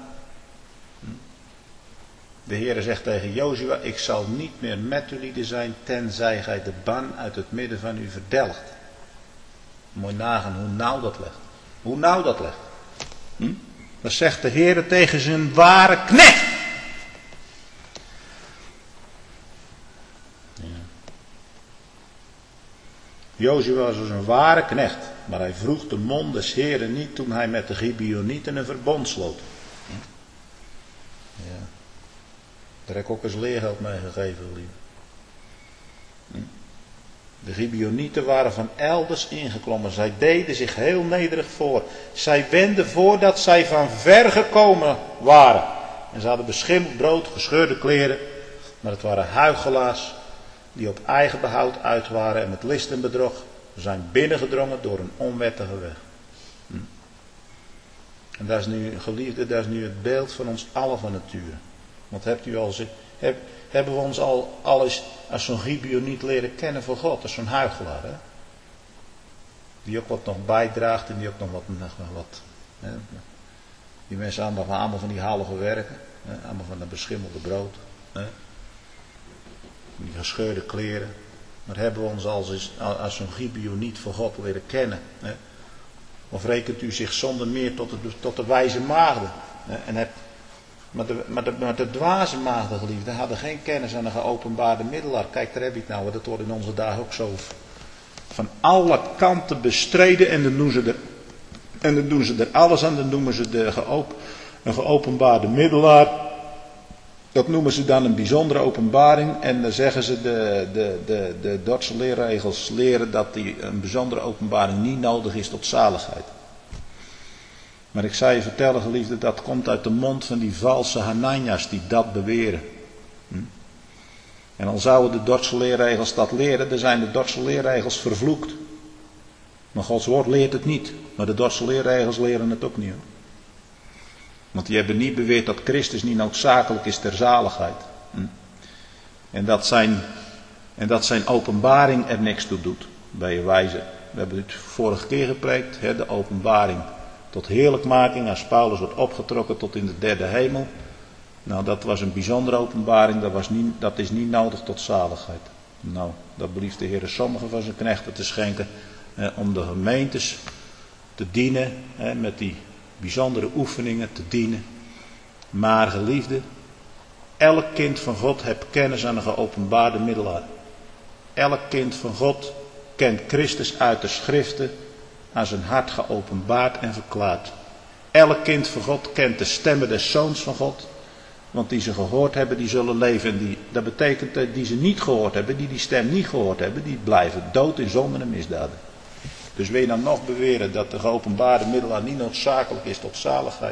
De Heere zegt tegen Jozua, ik zal niet meer met u lieden zijn, tenzij gij de ban uit het midden van u verdelgt. Mooi nagaan hoe nauw dat ligt. Hoe nauw dat ligt. Dat zegt de Heere tegen zijn ware knecht. Ja. Jozua was dus een ware knecht, maar hij vroeg de mond des Heeren niet toen hij met de Gibeonieten een verbond sloot. Ja. Daar heb ik ook eens leergeld mee gegeven, lieve. De Gibeonieten waren van elders ingeklommen. Zij deden zich heel nederig voor. Zij wenden voordat zij van ver gekomen waren. En ze hadden beschimmeld brood, gescheurde kleren. Maar het waren huichelaars die op eigen behoud uit waren en met list en bedrog zijn binnengedrongen door een onwettige weg. En dat is nu, geliefde, dat is nu het beeld van ons allen van nature. Want hebben we ons al eens als zo'n Gibeoniet leren kennen voor God, als zo'n huichelaar, hè? Die ook wat nog bijdraagt en die ook nog wat hè? Die mensen allemaal van die halve werken, hè? Allemaal van dat beschimmelde brood, hè? Die gescheurde kleren. Maar hebben we ons als zo'n Gibeoniet voor God leren kennen, hè? Of rekent u zich zonder meer tot de wijze maagden, hè? Maar de dwaze maagden, geliefden, hadden geen kennis aan een geopenbaarde middelaar. Kijk, daar heb je het nou, dat wordt in onze dagen ook zo van alle kanten bestreden. En dan doen ze er alles aan, dan noemen ze een geopenbaarde middelaar. Dat noemen ze dan een bijzondere openbaring. En dan zeggen ze de Dordtse leerregels leren dat een bijzondere openbaring niet nodig is tot zaligheid. Maar ik zou je vertellen, geliefde, dat komt uit de mond van die valse Hananias die dat beweren. En al zouden de Dordtse leerregels dat leren, dan zijn de Dordtse leerregels vervloekt. Maar Gods woord leert het niet. Maar de Dordtse leerregels leren het ook niet. Hoor. Want die hebben niet beweerd dat Christus niet noodzakelijk is ter zaligheid. En dat zijn openbaring er niks toe doet, bij je wijze. We hebben het vorige keer gepreekt, de openbaring tot heerlijkmaking, als Paulus wordt opgetrokken tot in de derde hemel. Nou, dat was een bijzondere openbaring, dat is niet nodig tot zaligheid. Nou, dat belieft de Heer sommigen van zijn knechten te schenken, om de gemeentes te dienen, met die bijzondere oefeningen te dienen. Maar geliefde, elk kind van God heeft kennis aan een geopenbaarde middelaar. Elk kind van God kent Christus uit de schriften, aan zijn hart geopenbaard en verklaard. Elk kind van God kent de stemmen des Zoons van God. Want die ze gehoord hebben, die zullen leven. En dat betekent dat die ze niet gehoord hebben, die stem niet gehoord hebben, die blijven dood in zonden en misdaden. Dus wil je dan nog beweren dat de geopenbaarde middelaar niet noodzakelijk is tot zaligheid?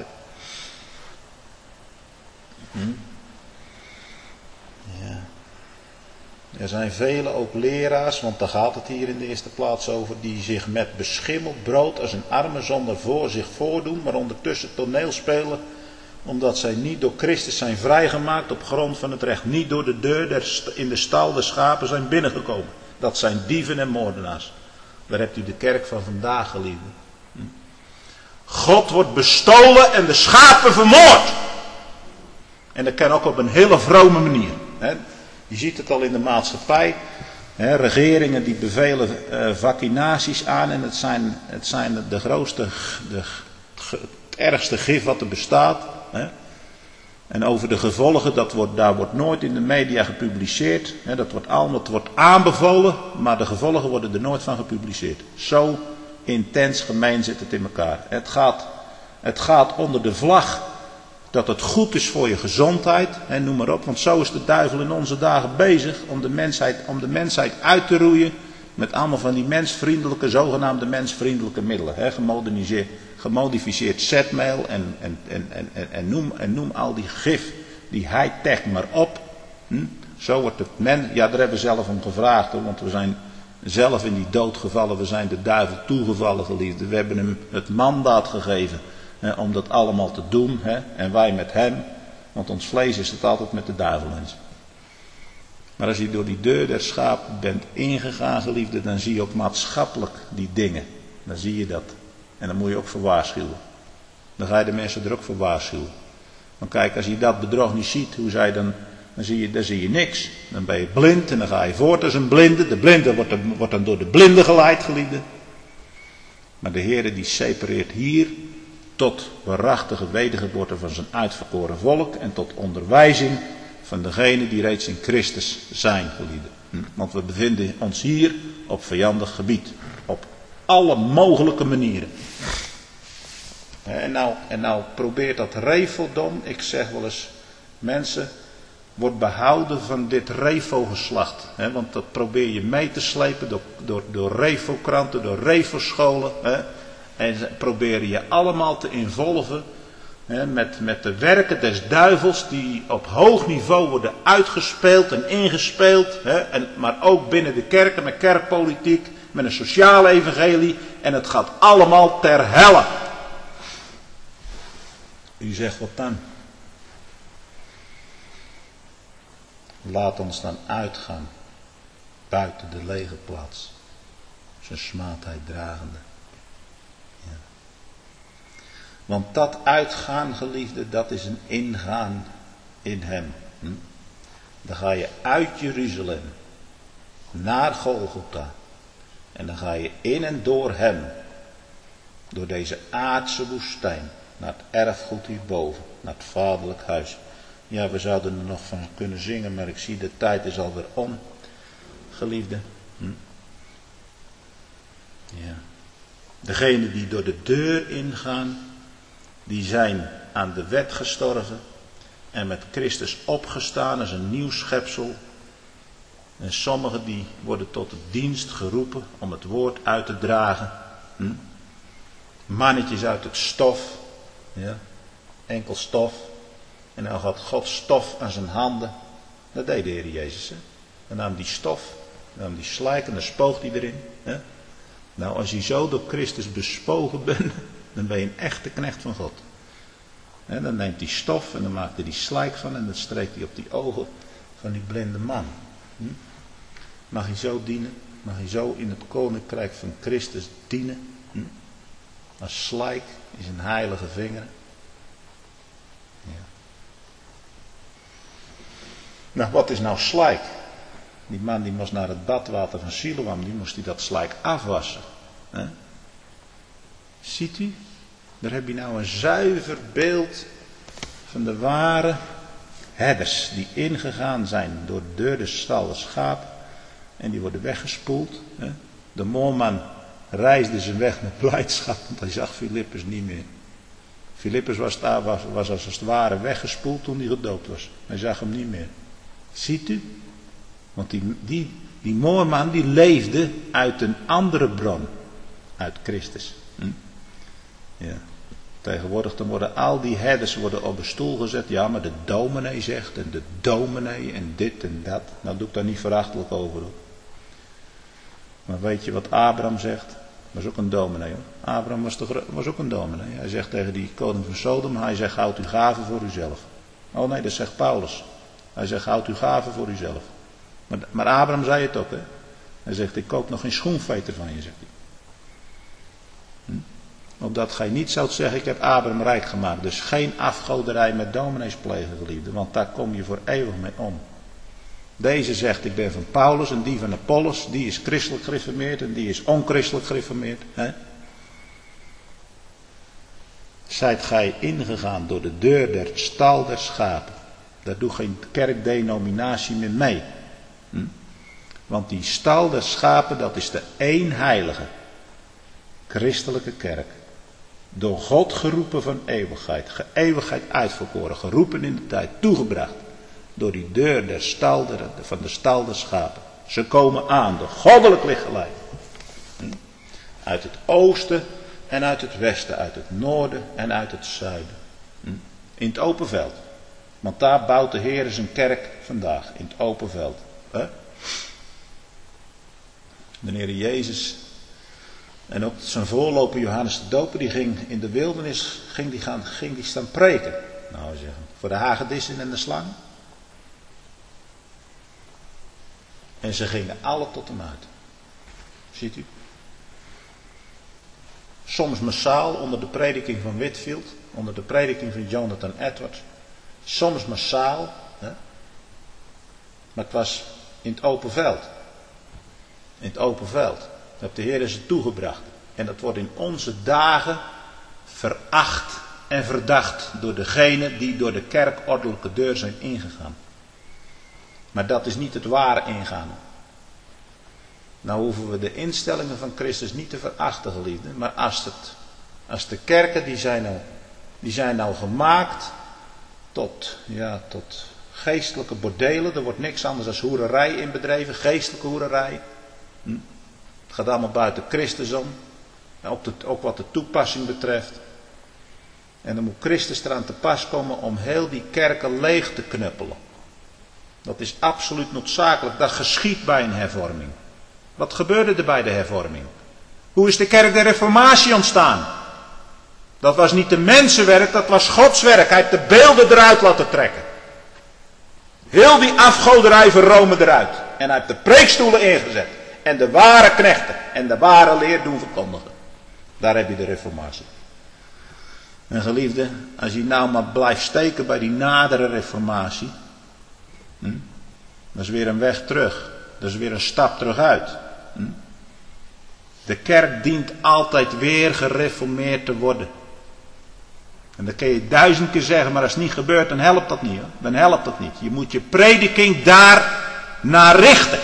Ja. Er zijn vele ook leraars, want daar gaat het hier in de eerste plaats over, die zich met beschimmeld brood als een arme zonder voor zich voordoen, maar ondertussen toneel spelen, omdat zij niet door Christus zijn vrijgemaakt op grond van het recht, niet door de deur in de stal de schapen zijn binnengekomen. Dat zijn dieven en moordenaars. Daar hebt u de kerk van vandaag, geliefde. God wordt bestolen en de schapen vermoord. En dat kan ook op een hele vrome manier. Je ziet het al in de maatschappij. Regeringen die bevelen vaccinaties aan. En het zijn de grootste, het ergste gif wat er bestaat. En over de gevolgen, daar wordt nooit in de media gepubliceerd. Dat wordt aanbevolen, maar de gevolgen worden er nooit van gepubliceerd. Zo intens gemeen zit het in elkaar. Het gaat onder de vlag dat het goed is voor je gezondheid, noem maar op. Want zo is de duivel in onze dagen bezig om de mensheid uit te roeien met allemaal van die mensvriendelijke, zogenaamde mensvriendelijke middelen. Gemodificeerd zetmeel en noem al die gif, die high-tech maar op. Zo wordt het daar hebben we zelf om gevraagd, hoor, want we zijn zelf in die dood gevallen, we zijn de duivel toegevallen, geliefde. We hebben hem het mandaat gegeven om dat allemaal te doen, en wij met hem, want ons vlees is het altijd met de duivel eens. Maar als je door die deur der schapen bent ingegaan, geliefde, dan zie je ook maatschappelijk die dingen. Dan zie je dat. En dan moet je ook voor waarschuwen. Dan ga je de mensen er ook voor waarschuwen. Want kijk, als je dat bedrog niet ziet, hoe zij dan zie je niks. Dan ben je blind en dan ga je voort als een blinde. De blinde wordt dan door de blinde geleid, geliefde. Maar de Heere die separeert hier tot waarachtige wedergeboorte van zijn uitverkoren volk en tot onderwijzing van degenen die reeds in Christus zijn, geliefde. Want we bevinden ons hier op vijandig gebied. Op alle mogelijke manieren. En nou probeert dat reveldom, ik zeg wel eens, mensen, wordt behouden van dit revo-geslacht. Want dat probeer je mee te slepen door revo-kranten, door revo-scholen. En ze proberen je allemaal te involven met de werken des duivels die op hoog niveau worden uitgespeeld en ingespeeld. Maar ook binnen de kerken met kerkpolitiek, met een sociale evangelie. En het gaat allemaal ter helle. U zegt wat dan? Laat ons dan uitgaan buiten de lege plaats, zijn smaadheid dragende. Ja. Want dat uitgaan, geliefde, dat is een ingaan in hem. Dan ga je uit Jeruzalem naar Golgotha. En dan ga je in en door hem, door deze aardse woestijn, naar het erfgoed hierboven, naar het vaderlijk huis. Ja, we zouden er nog van kunnen zingen, maar ik zie de tijd is alweer om, geliefde. Ja. Degenen die door de deur ingaan, die zijn aan de wet gestorven en met Christus opgestaan als een nieuw schepsel. En sommigen die worden tot de dienst geroepen om het woord uit te dragen. Mannetjes uit het stof, ja, enkel stof. En dan had God stof aan zijn handen. Dat deed de Heer Jezus. Dan nam die stof, dan nam die slijk en dan spoog hij erin. Hè? Nou, als je zo door Christus bespogen bent, dan ben je een echte knecht van God. En dan neemt hij stof en dan maakt hij die slijk van en dan streekt hij op die ogen van die blinde man. Mag je zo dienen? Mag je zo in het koninkrijk van Christus dienen? Als slijk in zijn heilige vingeren. Ja. Nou, wat is nou slijk? Die man die moest naar het badwater van Siloam, die moest dat slijk afwassen. Ziet u? Daar heb je nou een zuiver beeld van de ware herders die ingegaan zijn door de deur des stalles schaap en die worden weggespoeld. De moorman reisde zijn weg met blijdschap, want hij zag Filippus niet meer. Filippus was als het ware weggespoeld toen hij gedoopt was. Hij zag hem niet meer. Ziet u? Want die moorman die leefde uit een andere bron. Uit Christus. Ja. Tegenwoordig dan worden al die herders op een stoel gezet. Ja, maar de dominee zegt en de dominee en dit en dat. Nou doe ik daar niet verachtelijk over. Maar weet je wat Abraham zegt? Was ook een dominee hoor. Abraham was ook een dominee. Hij zegt tegen die koning van Sodom. Hij zegt houd uw gaven voor uzelf. Oh nee, dat zegt Paulus. Hij zegt houd uw gaven voor uzelf. Maar Abraham zei het ook hè. Hij zegt ik koop nog geen schoenveter van je, zegt hij. Opdat gij niet zoudt zeggen ik heb Abraham rijk gemaakt. Dus geen afgoderij met dominees plegen, geliefde. Want daar kom je voor eeuwig mee om. Deze zegt ik ben van Paulus en die van Apollos. Die is christelijk gereformeerd en die is onchristelijk gereformeerd. Hè? Zijt gij ingegaan door de deur der stal der schapen. Daar doet geen kerkdenominatie meer mee. Want die stal der schapen dat is de eenheilige christelijke kerk. Door God geroepen van eeuwigheid. Eeuwigheid uitverkoren. Geroepen in de tijd. Toegebracht. Door die deur der stal van de stal der schapen. Ze komen aan. Door goddelijk licht geleid. Uit het oosten en uit het westen. Uit het noorden en uit het zuiden. In het open veld. Want daar bouwt de Heer zijn kerk vandaag. In het open veld. De Heer Jezus. En ook zijn voorloper Johannes de Doper, die ging in de wildernis, ging die staan preken. Nou zeggen, voor de hagedissen en de slang. En ze gingen alle tot hem uit. Ziet u? Soms massaal onder de prediking van Whitefield, onder de prediking van Jonathan Edwards. Soms massaal, hè? Maar het was in het open veld. In het open veld. Dat heeft de Heer ze toegebracht. En dat wordt in onze dagen veracht en verdacht door degenen die door de kerkordelijke deur zijn ingegaan. Maar dat is niet het ware ingaan. Nou hoeven we de instellingen van Christus niet te verachten, geliefden. Maar als de kerken die zijn nou gemaakt tot geestelijke bordelen. Er wordt niks anders dan hoererij in bedreven. Geestelijke hoererij. Het gaat allemaal buiten Christus om. Ook wat de toepassing betreft. En dan moet Christus eraan te pas komen om heel die kerken leeg te knuppelen. Dat is absoluut noodzakelijk. Dat geschiedt bij een hervorming. Wat gebeurde er bij de hervorming? Hoe is de kerk der reformatie ontstaan? Dat was niet de mensenwerk, dat was Gods werk. Hij heeft de beelden eruit laten trekken. Heel die afgoderij van Rome eruit. En hij heeft de preekstoelen ingezet. En de ware knechten. En de ware leer doen verkondigen. Daar heb je de reformatie. En geliefde, als je nou maar blijft steken bij die nadere reformatie. Dat is weer een weg terug. Dat is weer een stap terug uit. De kerk dient altijd weer gereformeerd te worden. En dat kun je 1000 keer zeggen, maar als het niet gebeurt, dan helpt dat niet. Hoor. Dan helpt dat niet. Je moet je prediking daar naar richten.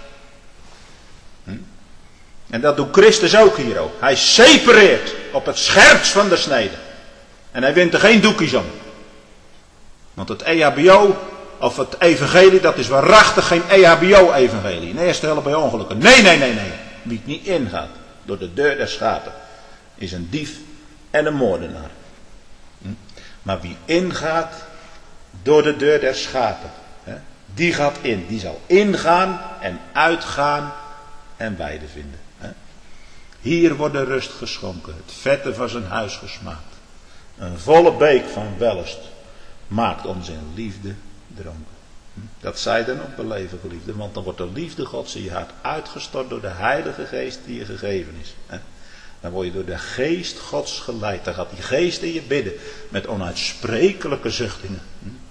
En dat doet Christus ook hier ook. Hij separeert op het scherpst van de snede. En hij wint er geen doekjes om. Want het EHBO, of het evangelie, dat is waarachtig geen EHBO-evangelie. In eerste helft bij ongelukken. Nee. Wie het niet ingaat door de deur der schapen, is een dief en een moordenaar. Maar wie ingaat door de deur der schapen, die gaat in. Die zal ingaan en uitgaan en weide vinden. Hier wordt de rust geschonken. Het vette van zijn huis gesmaakt. Een volle beek van wellust maakt om zijn liefde dronken. Dat zij dan ook beleven, geliefde. Want dan wordt de liefde Gods in je hart uitgestort door de Heilige Geest die je gegeven is. Dan word je door de Geest Gods geleid. Dan gaat die Geest in je bidden met onuitsprekelijke zuchtingen.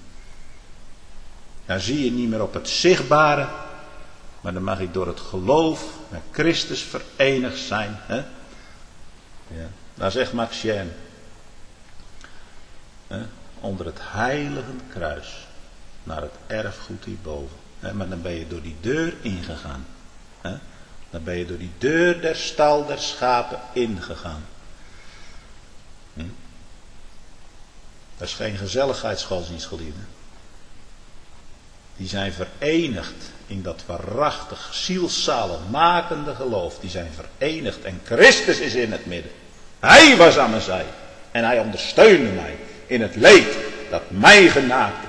Dan zie je niet meer op het zichtbare. Maar dan mag ik door het geloof met Christus verenigd zijn. Ja. Dan zegt Maxième. Onder het heilige kruis. Naar het erfgoed hierboven. Maar dan ben je door die deur ingegaan. Dan ben je door die deur der stal der schapen ingegaan. Dat is geen gezelligheidsgodsdienst, geliefde. Die zijn verenigd in dat waarachtig zielzaligmakende geloof. Die zijn verenigd en Christus is in het midden. Hij was aan mijn zij. En hij ondersteunde mij in het leed dat mij genaakte.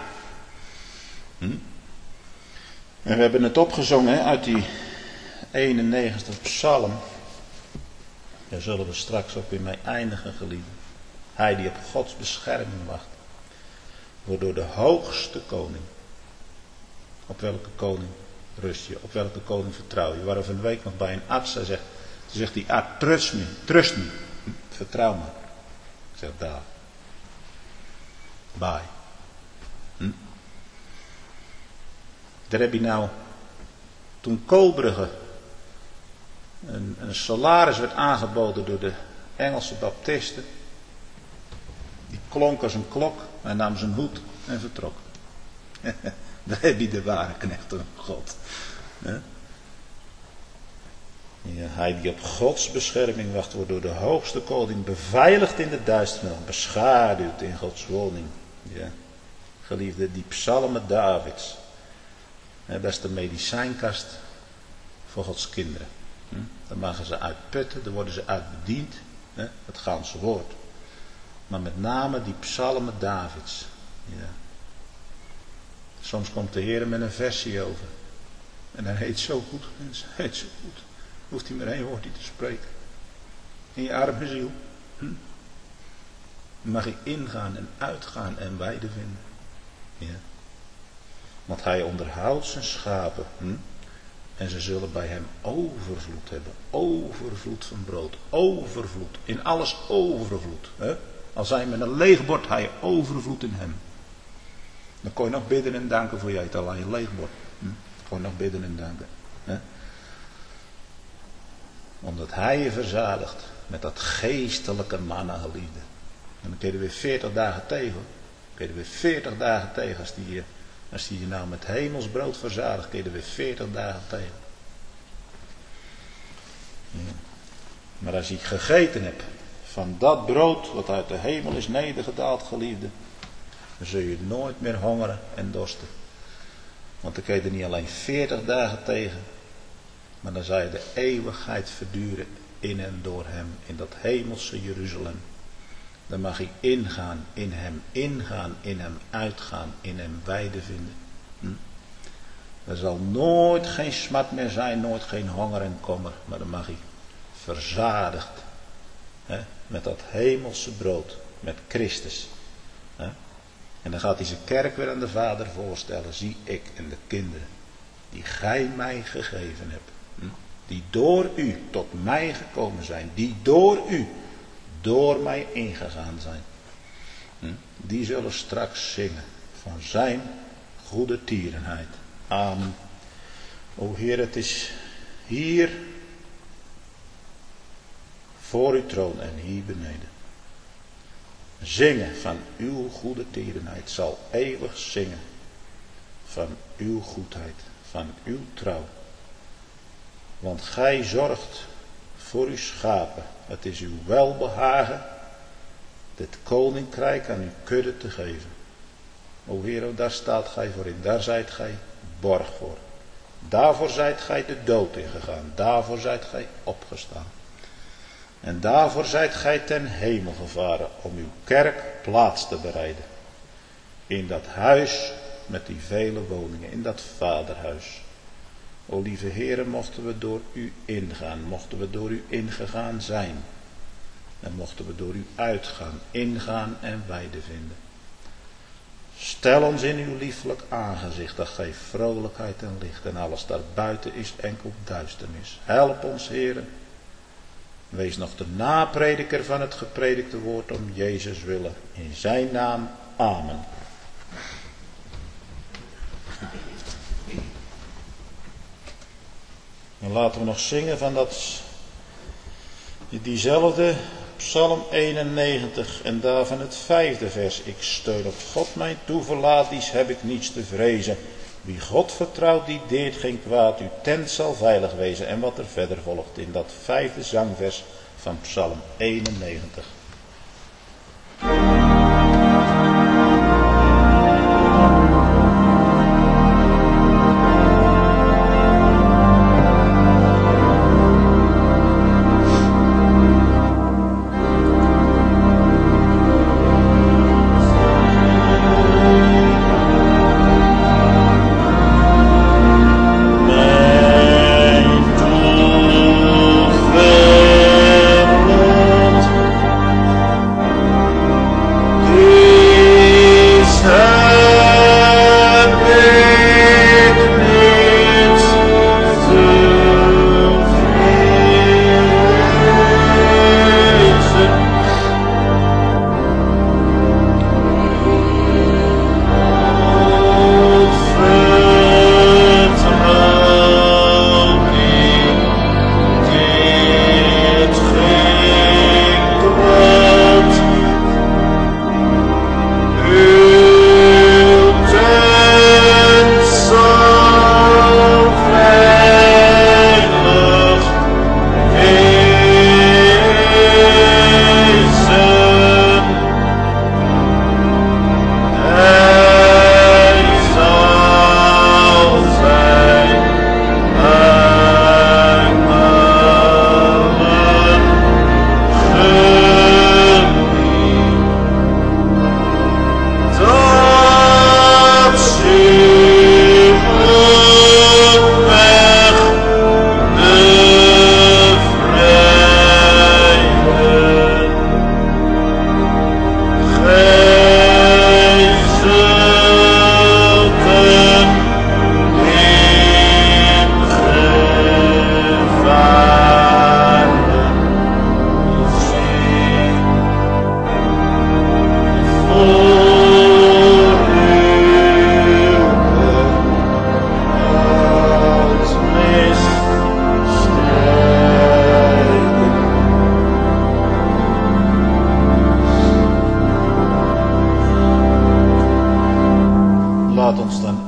En we hebben het opgezongen uit die 91 psalm. Daar zullen we straks ook weer mee eindigen, geliefde. Hij die op Gods bescherming wacht. Wordt door de hoogste koning. Op welke koning rust je? Op welke koning vertrouw je? We waren van de week nog bij een arts. Hij zegt die arts, trust me. Vertrouw me. Ik zeg daar. Bye. Daar heb je nou, toen Koolbrugge een salaris werd aangeboden door de Engelse baptisten, die klonk als een klok, hij nam zijn hoed en vertrok. Daar heb je de ware knecht van God. Ja, hij die op Gods bescherming wacht, wordt door de hoogste koning beveiligd in de duisternis, beschaduwd in Gods woning. Ja. Geliefde, die psalmen Davids. Dat is de medicijnkast voor Gods kinderen. Daar mogen ze uitputten, daar worden ze uitbediend. Het ganse woord. Maar met name die psalmen Davids. Ja. Soms komt de Heer met een versie over. En hij heet zo goed. Hij heet zo goed. Hoeft hij maar één woordje te spreken. In je arme ziel. Dan mag ik ingaan en uitgaan en weide vinden. Ja. Want hij onderhoudt zijn schapen. En ze zullen bij hem overvloed hebben. Overvloed van brood. Overvloed. In alles overvloed. Hè? Als hij met een leeg bord, hij overvloed in hem. Dan kon je nog bidden en danken voor je eet al aan je leeg bord. Kon je nog bidden en danken. Hè? Omdat hij je verzadigt met dat geestelijke manna geliefde. En dan kun je er weer 40 dagen tegen. Dan kun je er weer 40 dagen tegen als die je nou met hemelsbrood verzadigt, kun je er weer 40 dagen tegen. Ja. Maar als je gegeten hebt van dat brood wat uit de hemel is nedergedaald, geliefde, dan zul je nooit meer hongeren en dorsten. Want dan kun je er niet alleen 40 dagen tegen, maar dan zal je de eeuwigheid verduren in en door hem, in dat hemelse Jeruzalem. Dan mag je ingaan in hem, uitgaan in hem, weide vinden. Er zal nooit geen smart meer zijn, nooit geen honger en kommer, maar dan mag je verzadigd met dat hemelse brood, met Christus. En dan gaat hij zijn kerk weer aan de Vader voorstellen. Zie ik en de kinderen die gij mij gegeven hebt. Die door u tot mij gekomen zijn. Die door u, door mij ingegaan zijn. Die zullen straks zingen van zijn goede tierenheid. Amen. O Heer, het is hier voor uw troon en hier beneden. Zingen van uw goede tierenheid, zal eeuwig zingen van uw goedheid, van uw trouw. Want gij zorgt voor uw schapen. Het is uw welbehagen dit koninkrijk aan uw kudde te geven. O Heer, daar staat gij voor in, daar zijt gij borg voor. Daarvoor zijt gij de dood ingegaan, daarvoor zijt gij opgestaan. En daarvoor zijt gij ten hemel gevaren om uw kerk plaats te bereiden. In dat huis met die vele woningen, in dat vaderhuis. O lieve Heere, mochten we door u ingaan, mochten we door u ingegaan zijn. En mochten we door u uitgaan, ingaan en weide vinden. Stel ons in uw lieflijk aangezicht, dat geeft vrolijkheid en licht. En alles daarbuiten is enkel duisternis. Help ons, Heere. Wees nog de naprediker van het gepredikte woord om Jezus willen. In zijn naam. Amen. En laten we nog zingen van diezelfde Psalm 91 en daarvan het 5e vers. Ik steun op God mijn toeverlaat, dies heb ik niets te vrezen. Wie God vertrouwt, die deert geen kwaad, uw tent zal veilig wezen. En wat er verder volgt in dat 5e zangvers van Psalm 91.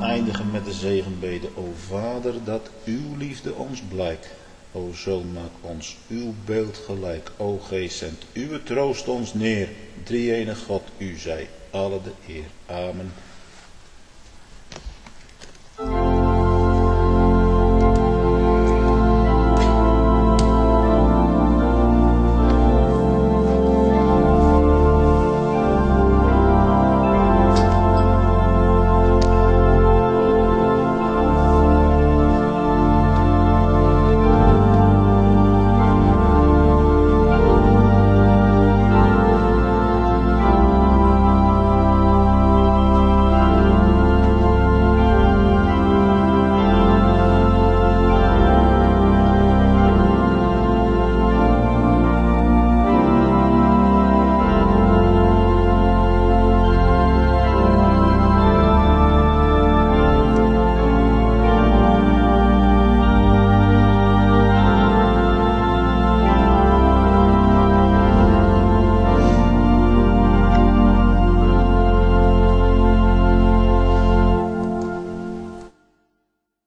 eindigen met de zegenbede. O Vader, dat uw liefde ons blijkt. O Zoon, maak ons uw beeld gelijk. O Geest, zend uw troost ons neer. Drie-enige God, u zij alle de eer. Amen.